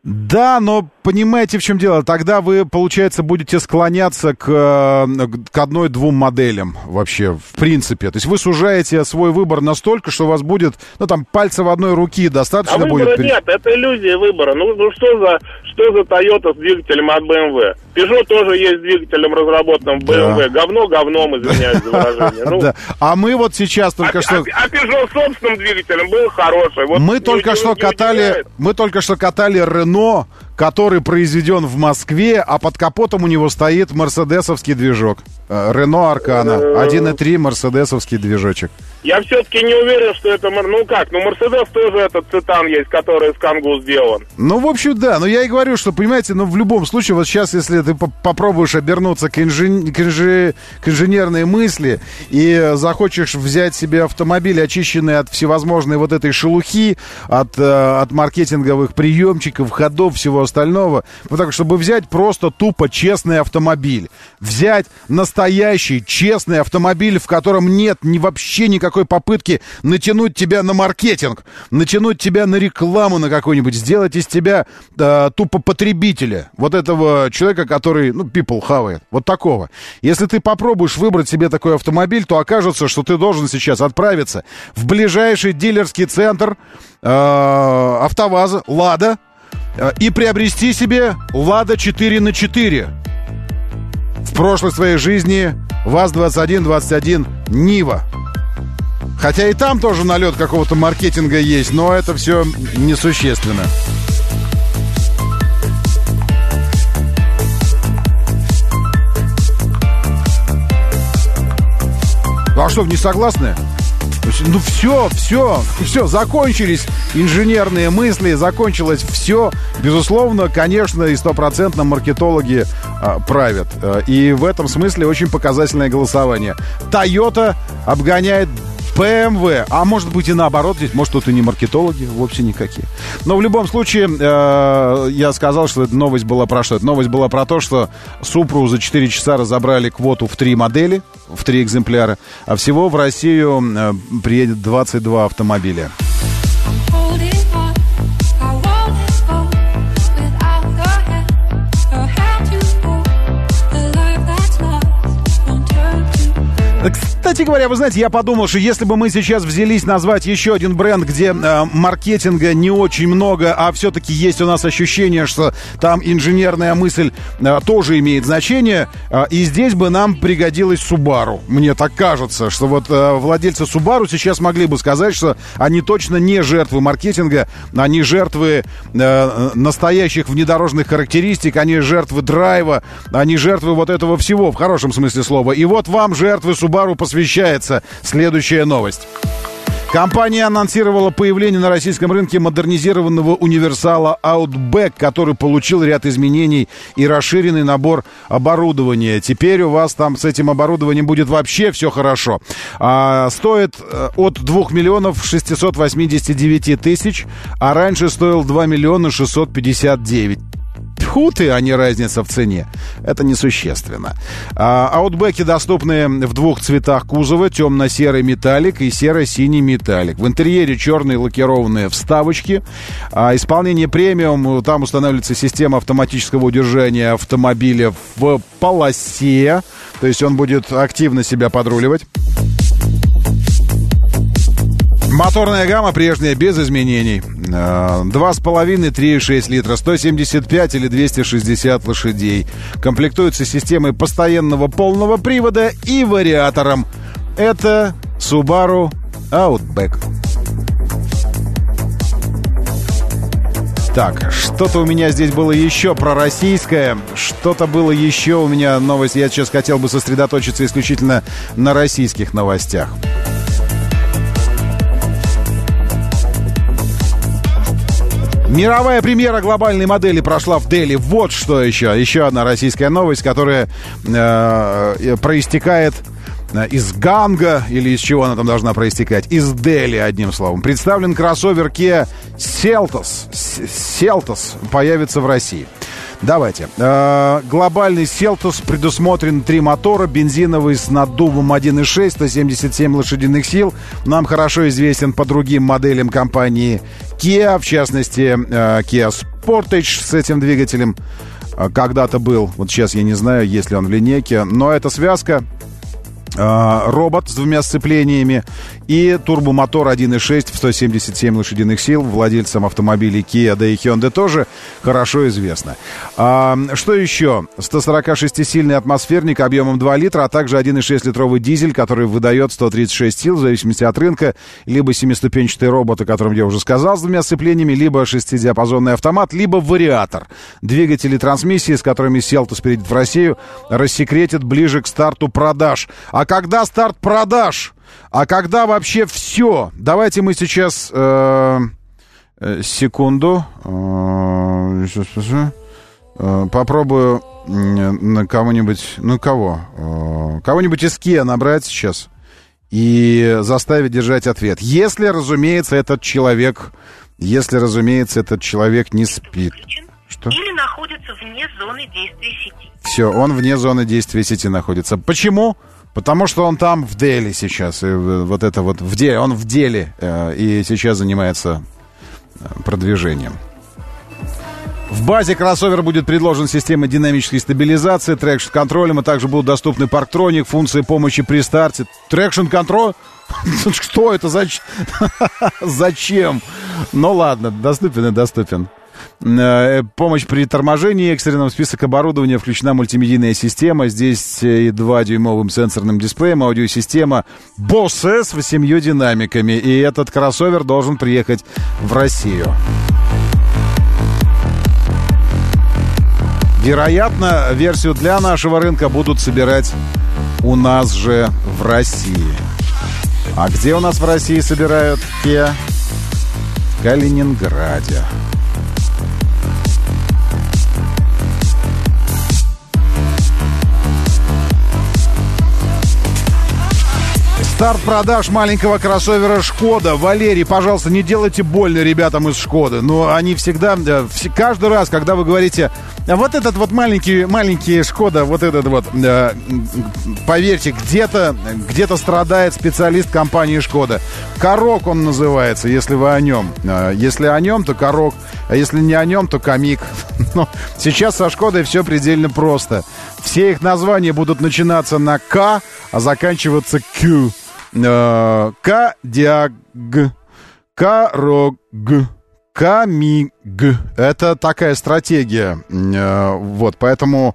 Да, но понимаете, в чем дело? Тогда вы, получается, будете склоняться к одной-двум моделям вообще, в принципе. То есть вы сужаете свой выбор настолько, что у вас будет, ну, там, пальцев одной руки достаточно будет. Выбора нет, это иллюзия выбора. Ну что за Toyota с двигателем от BMW? Peugeot тоже есть с двигателем, разработанным в BMW. Да. Говном, извиняюсь за выражение. Ну, да. А мы вот сейчас только что... А Peugeot с собственным двигателем был хороший. Вот мы только что катали Renault, который произведен в Москве, а под капотом у него стоит мерседесовский движок. Renault Arcana, 1.3 мерседесовский движочек. Я все-таки не уверен, что это... Ну как, Мерседес тоже этот цитан есть, который из Кангу сделан. Ну, в общем, да. Но я и говорю, что, понимаете, в любом случае, вот сейчас, если ты попробуешь обернуться к инженерной мысли и захочешь взять себе автомобиль, очищенный от всевозможной вот этой шелухи, от маркетинговых приемчиков, ходов, всего остального, вот так, чтобы взять просто тупо честный автомобиль. Взять настоящий, честный автомобиль, в котором нет вообще никакой попытки натянуть тебя на маркетинг, натянуть тебя на рекламу на какую-нибудь, сделать из тебя тупо потребителя. Вот этого человека, который, people хавает. Вот такого. Если ты попробуешь выбрать себе такой автомобиль, то окажется, что ты должен сейчас отправиться в ближайший дилерский центр АвтоВАЗа, Лада, и приобрести себе Лада 4х4. В прошлой своей жизни ВАЗ-2121 Нива. Хотя и там тоже налет какого-то маркетинга есть, но это все несущественно. А что, не согласны? Ну все, закончились инженерные мысли, закончилось все. Безусловно, конечно, и 100% маркетологи правят. И в этом смысле очень показательное голосование. Toyota обгоняет BMW, а может быть и наоборот, здесь, может, тут и не маркетологи, вовсе никакие. Но в любом случае, я сказал, что эта новость была про что? Эта новость была про то, что Супру за 4 часа разобрали квоту в 3 модели, в 3 экземпляра, а всего в Россию приедет 22 автомобиля. Кстати говоря, вы знаете, я подумал, что если бы мы сейчас взялись назвать еще один бренд, где маркетинга не очень много, а все-таки есть у нас ощущение, что там инженерная мысль тоже имеет значение, и здесь бы нам пригодилась Subaru. Мне так кажется, что вот владельцы Subaru сейчас могли бы сказать, что они точно не жертвы маркетинга, они жертвы настоящих внедорожных характеристик, они жертвы драйва, они жертвы вот этого всего, в хорошем смысле слова. И вот вам, жертвы Subaru, посвящается следующая новость. Компания анонсировала появление на российском рынке модернизированного универсала Outback, который получил ряд изменений и расширенный набор оборудования. Теперь у вас там с этим оборудованием будет вообще все хорошо. Стоит от 2 миллионов 689 тысяч, а раньше стоил 2 миллиона 659. Тьфу ты, а не разница в цене. Это несущественно. Аутбеки доступны в 2 цветах кузова: темно-серый металлик и серо-синий металлик. В интерьере черные лакированные вставочки. Исполнение премиум. Там устанавливается система автоматического удержания автомобиля в полосе. То есть он будет активно себя подруливать. Моторная гамма прежняя, без изменений. 2,5, 3,6 литра, 175 или 260 лошадей. Комплектуется системой постоянного полного привода и вариатором. Это Subaru Outback. Так, что-то у меня здесь было еще про российское. Что-то было еще у меня новость. Я сейчас хотел бы сосредоточиться исключительно на российских новостях. Мировая премьера глобальной модели прошла в Дели. Вот что еще. Еще одна российская новость, которая проистекает из Ганга, или из чего она там должна проистекать? Из Дели, одним словом. Представлен кроссовер Kia Seltos. Seltos появится в России. Давайте. Глобальный Seltos предусмотрен 3 мотора. Бензиновый с наддувом 1.6, 177 лошадиных сил. Нам хорошо известен по другим моделям компании Kia, в частности, Kia Sportage с этим двигателем когда-то был. Вот сейчас я не знаю, есть ли он в линейке, но это связка. Робот с двумя сцеплениями и турбомотор 1.6 в 177 лошадиных сил владельцам автомобилей Kia, да и Hyundai тоже хорошо известно. Что еще? 146-сильный атмосферник объемом 2 литра, а также 1.6-литровый дизель, который выдает 136 сил в зависимости от рынка, либо 7-ступенчатый робот, о котором я уже сказал, с двумя сцеплениями, либо 6-диапазонный автомат, либо вариатор. Двигатели трансмиссии, с которыми Селтос приедет в Россию, рассекретят ближе к старту продаж. А когда старт продаж? А когда вообще все? Давайте мы сейчас... секунду. Попробую на кого-нибудь... Ну, кого? Кого-нибудь из Kia набрать сейчас и заставить держать ответ. Если, разумеется, этот человек не спит. Что? Или находится вне зоны действия сети. Все, он вне зоны действия сети находится. Почему? Потому что он там в Дели сейчас, и вот это вот в Дели, он в Дели, и сейчас занимается продвижением. В базе кроссовера будет предложена система динамической стабилизации, трекшн-контролем, а также будут доступны парктроник, функции помощи при старте. Трекшн-контроль? Что это? Зачем? Ну ладно, доступен и доступен. Помощь при торможении, экстренном, список оборудования, включена мультимедийная система. Здесь и 2-дюймовым сенсорным дисплеем, аудиосистема Bose с 8 динамиками. И этот кроссовер должен приехать в Россию. Вероятно, версию для нашего рынка будут собирать у нас же в России. А где у нас в России собирают Kia? В Калининграде. Старт продаж маленького кроссовера «Шкода». Валерий, пожалуйста, не делайте больно ребятам из «Шкоды». Но они всегда, каждый раз, когда вы говорите, вот этот вот маленький «Шкода», вот этот вот, поверьте, где-то страдает специалист компании «Шкода». «Корок» он называется, если вы о нем. Если о нем, то «Корок», а если не о нем, то «Камик». Но сейчас со «Шкодой» все предельно просто. Все их названия будут начинаться на «К», а заканчиваться «Q». Кадиаг, Корог, Камиг. Это такая стратегия. Вот, поэтому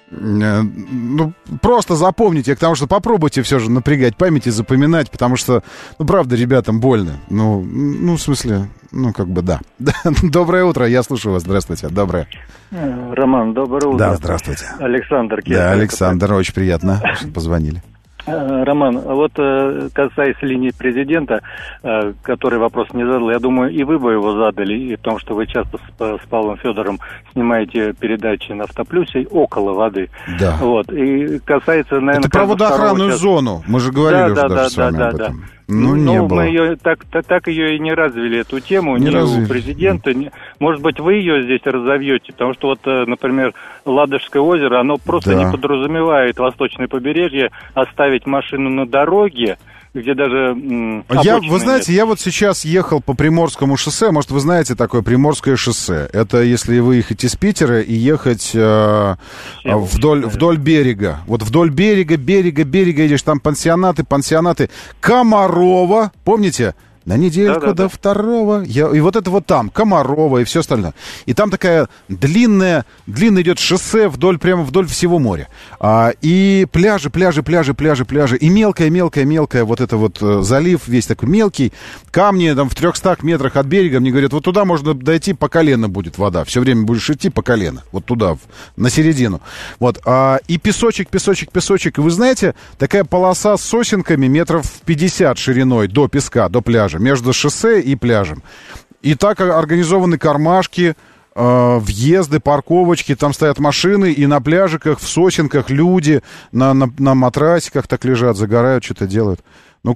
просто запомните, потому что попробуйте все же напрягать память и запоминать, потому что, правда, ребятам больно. В смысле, да. Доброе утро, я слушаю вас. Здравствуйте, доброе. Роман, доброе утро. Да, здравствуйте. Александр. Да, Александр, очень приятно, что позвонили. Роман, вот касаясь линии президента, который вопрос не задал, я думаю, и вы бы его задали, и потому что вы часто с Павлом Федором снимаете передачи на Автоплюсе около воды. Да. Вот. И касается, наверное... Это про водоохранную зону, мы же говорили уже даже с вами об этом. Не было. Мы ее так ее и не развили, эту тему, не у президента. Может быть, вы ее здесь разовьете, потому что, вот, например, Ладожское озеро, оно просто не подразумевает восточное побережье оставить машину на дороге, где даже... Вы знаете, я вот сейчас ехал по Приморскому шоссе. Может, вы знаете такое Приморское шоссе? Это если выехать из Питера и ехать вдоль берега. Вот вдоль берега едешь, там пансионаты. Комарова, помните? На недельку до второго. И вот это вот там, Комарова и все остальное. И там такая длинное идет шоссе прямо вдоль всего моря. И пляжи. И мелкая вот это вот залив, весь такой мелкий. Камни там в 300 метрах от берега. Мне говорят, вот туда можно дойти, по колено будет вода. Все время будешь идти по колено. Вот туда, на середину. Вот. И песочек. И вы знаете, такая полоса с сосенками метров 50 шириной до песка, до пляжа. Между шоссе и пляжем. И так организованы кармашки, въезды, парковочки. Там стоят машины, и на пляжиках, в сосенках люди на матрасиках так лежат, загорают, что-то делают.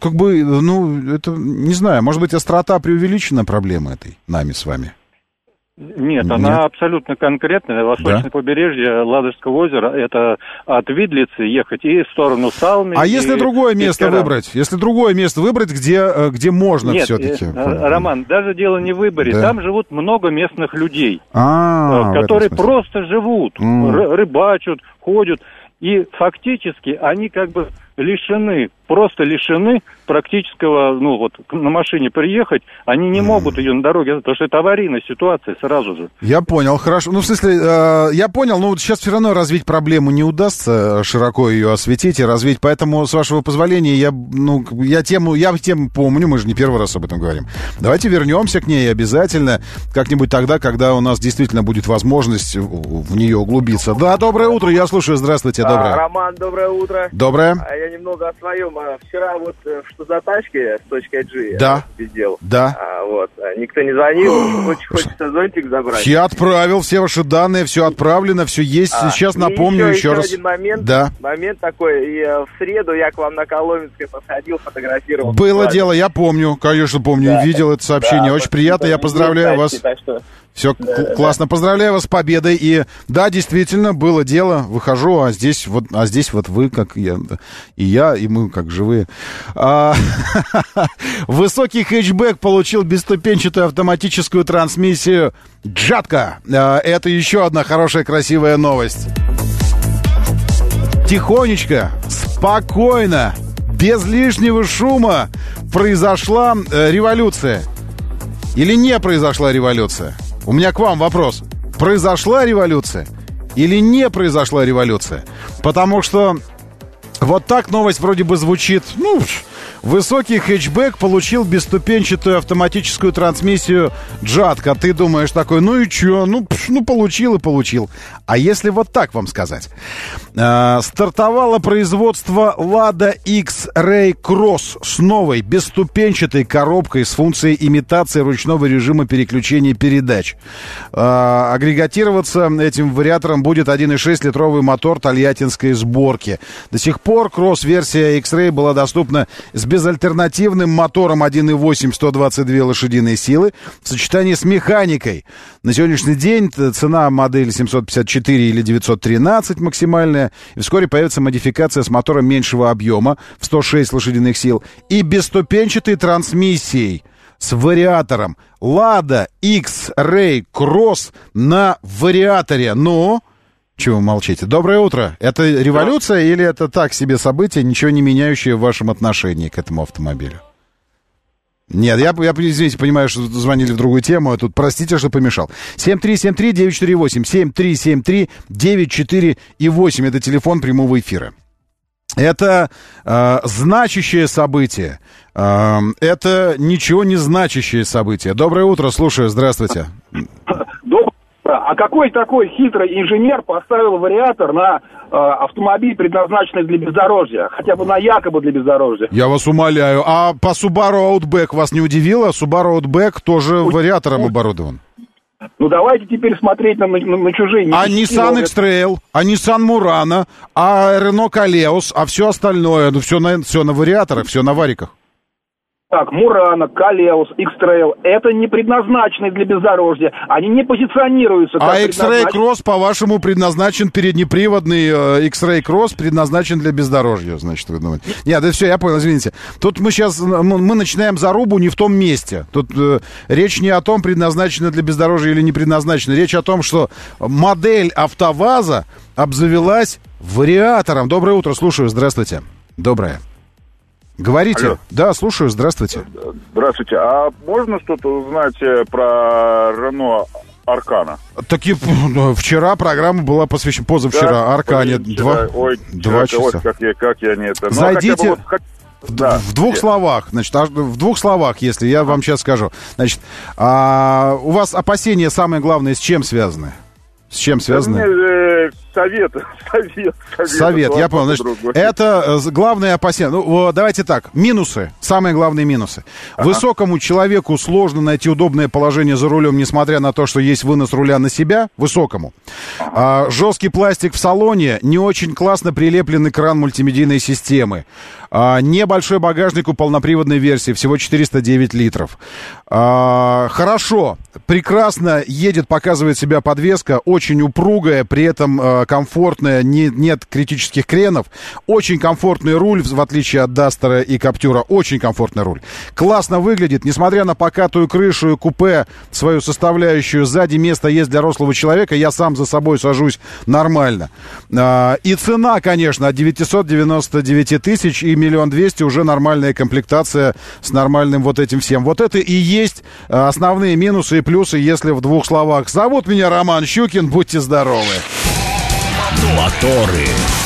Это, не знаю, может быть, острота преувеличена проблемы этой нами с вами? Нет, она абсолютно конкретная. Восточное побережье Ладожского озера, это от Видлицы ехать и в сторону Салмы. А если другое место выбрать? Если другое место выбрать, где можно все-таки? Роман, даже дело не в выборе. Да. Там живут много местных людей, которые просто живут, рыбачат, ходят. И фактически они как бы просто лишены практического, на машине приехать, они не могут ее на дороге, потому что это аварийная ситуация сразу же. Я понял, хорошо. Я понял, но вот сейчас все равно развить проблему не удастся, широко ее осветить и развить, поэтому, с вашего позволения, я тему помню, мы же не первый раз об этом говорим. Давайте вернемся к ней обязательно, как-нибудь тогда, когда у нас действительно будет возможность в нее углубиться. Да, доброе утро, я слушаю, здравствуйте, доброе. Роман, доброе утро. Доброе. Я немного о своем. Вчера что за тачки с точки IG сделал. Да. Никто не звонил, очень хочется зонтик забрать. Я отправил все ваши данные, все отправлено, все есть. Сейчас напомню еще раз. Один момент, момент такой. И в среду я к вам на Коломенской подходил, фотографировал. Было дело, я помню, конечно помню, видел это сообщение. Очень приятно, я поздравляю вас. Все классно, поздравляю вас с победой. И да, действительно, было дело, выхожу, а здесь вот вы, как я, и мы, как живые. Высокий хэтчбэк получил бесступенчатую автоматическую трансмиссию Джатка. Это еще одна хорошая, красивая новость. Тихонечко, спокойно, без лишнего шума произошла революция. Или не произошла революция? У меня к вам вопрос. Произошла революция или не произошла революция? Потому что вот так новость вроде бы звучит. Высокий хэтчбэк получил бесступенчатую автоматическую трансмиссию Джатка. Ты думаешь такой, и чё? Получил и получил. А если вот так вам сказать? Стартовало производство Lada X-Ray Cross с новой бесступенчатой коробкой с функцией имитации ручного режима переключения передач. Агрегатироваться этим вариатором будет 1,6-литровый мотор тольяттинской сборки. До сих пор кросс-версия X-Ray была доступна с безальтернативным мотором 1,8 122 лошадиные силы в сочетании с механикой. На сегодняшний день цена модели 754 или 913 максимальная. И вскоре появится модификация с мотором меньшего объема в 106 лошадиных сил и бесступенчатой трансмиссией с вариатором Lada X-Ray Cross на вариаторе. Чего вы молчите? Доброе утро. Это революция или это так себе событие, ничего не меняющее в вашем отношении к этому автомобилю? Нет, я извините, понимаю, что звонили в другую тему. А тут, простите, что помешал. 7373948, 7373948. Это телефон прямого эфира. Это значащее событие. Это ничего не значащее событие. Доброе утро, слушаю, здравствуйте. А какой такой хитрый инженер поставил вариатор на автомобиль, предназначенный для бездорожья? Хотя бы на якобы для бездорожья. Я вас умоляю. А по Subaru Outback вас не удивило? Subaru Outback тоже вариатором оборудован. Давайте теперь смотреть на чужие. А Nissan X-Trail, а Nissan Murano, а Renault Koleos, а все остальное. Все на вариаторах, все на вариках. Так, Мурано, Колеус, X-Trail, это не предназначены для бездорожья. Они не позиционируются как X-Ray Cross, по-вашему, предназначен, переднеприводный X-Ray Cross предназначен для бездорожья, значит, вы думаете. Нет, да все, я понял, извините. Тут мы начинаем зарубу не в том месте. Тут речь не о том, предназначена для бездорожья или не предназначена. Речь о том, что модель АвтоВАЗа обзавелась вариатором. Доброе утро, слушаю, здравствуйте. Доброе. Говорите. Алло. Да, слушаю, здравствуйте. Здравствуйте. А можно что-то узнать про Renault Аркана? Так и вчера программа была посвящена, позавчера, Аркане. Два часа. Как я не это... Зайдите... В двух словах, если я вам сейчас скажу. Значит, у вас опасения, самое главное, с чем связаны? С чем связаны? Совет, я понял. Значит, это главное опасение. Давайте так, минусы, самые главные минусы. Высокому человеку сложно найти удобное положение за рулем, несмотря на то, что есть вынос руля на себя, высокому. Жесткий пластик в салоне, не очень классно прилеплен экран мультимедийной системы. Небольшой багажник у полноприводной версии, всего 409 литров. Хорошо, прекрасно едет, показывает себя подвеска, очень упругая, при этом комфортная, нет критических кренов. Очень комфортный руль, в отличие от Дастера и Каптюра, очень комфортный руль. Классно выглядит, несмотря на покатую крышу и купе, свою составляющую, сзади место есть для рослого человека, я сам за собой сажусь нормально. И цена, конечно, от 999 тысяч и 1 200 000 уже нормальная комплектация с нормальным вот этим всем. Вот это и есть основные минусы и плюсы, если в 2 словах. Зовут меня Роман Щукин, будьте здоровы. Моторы.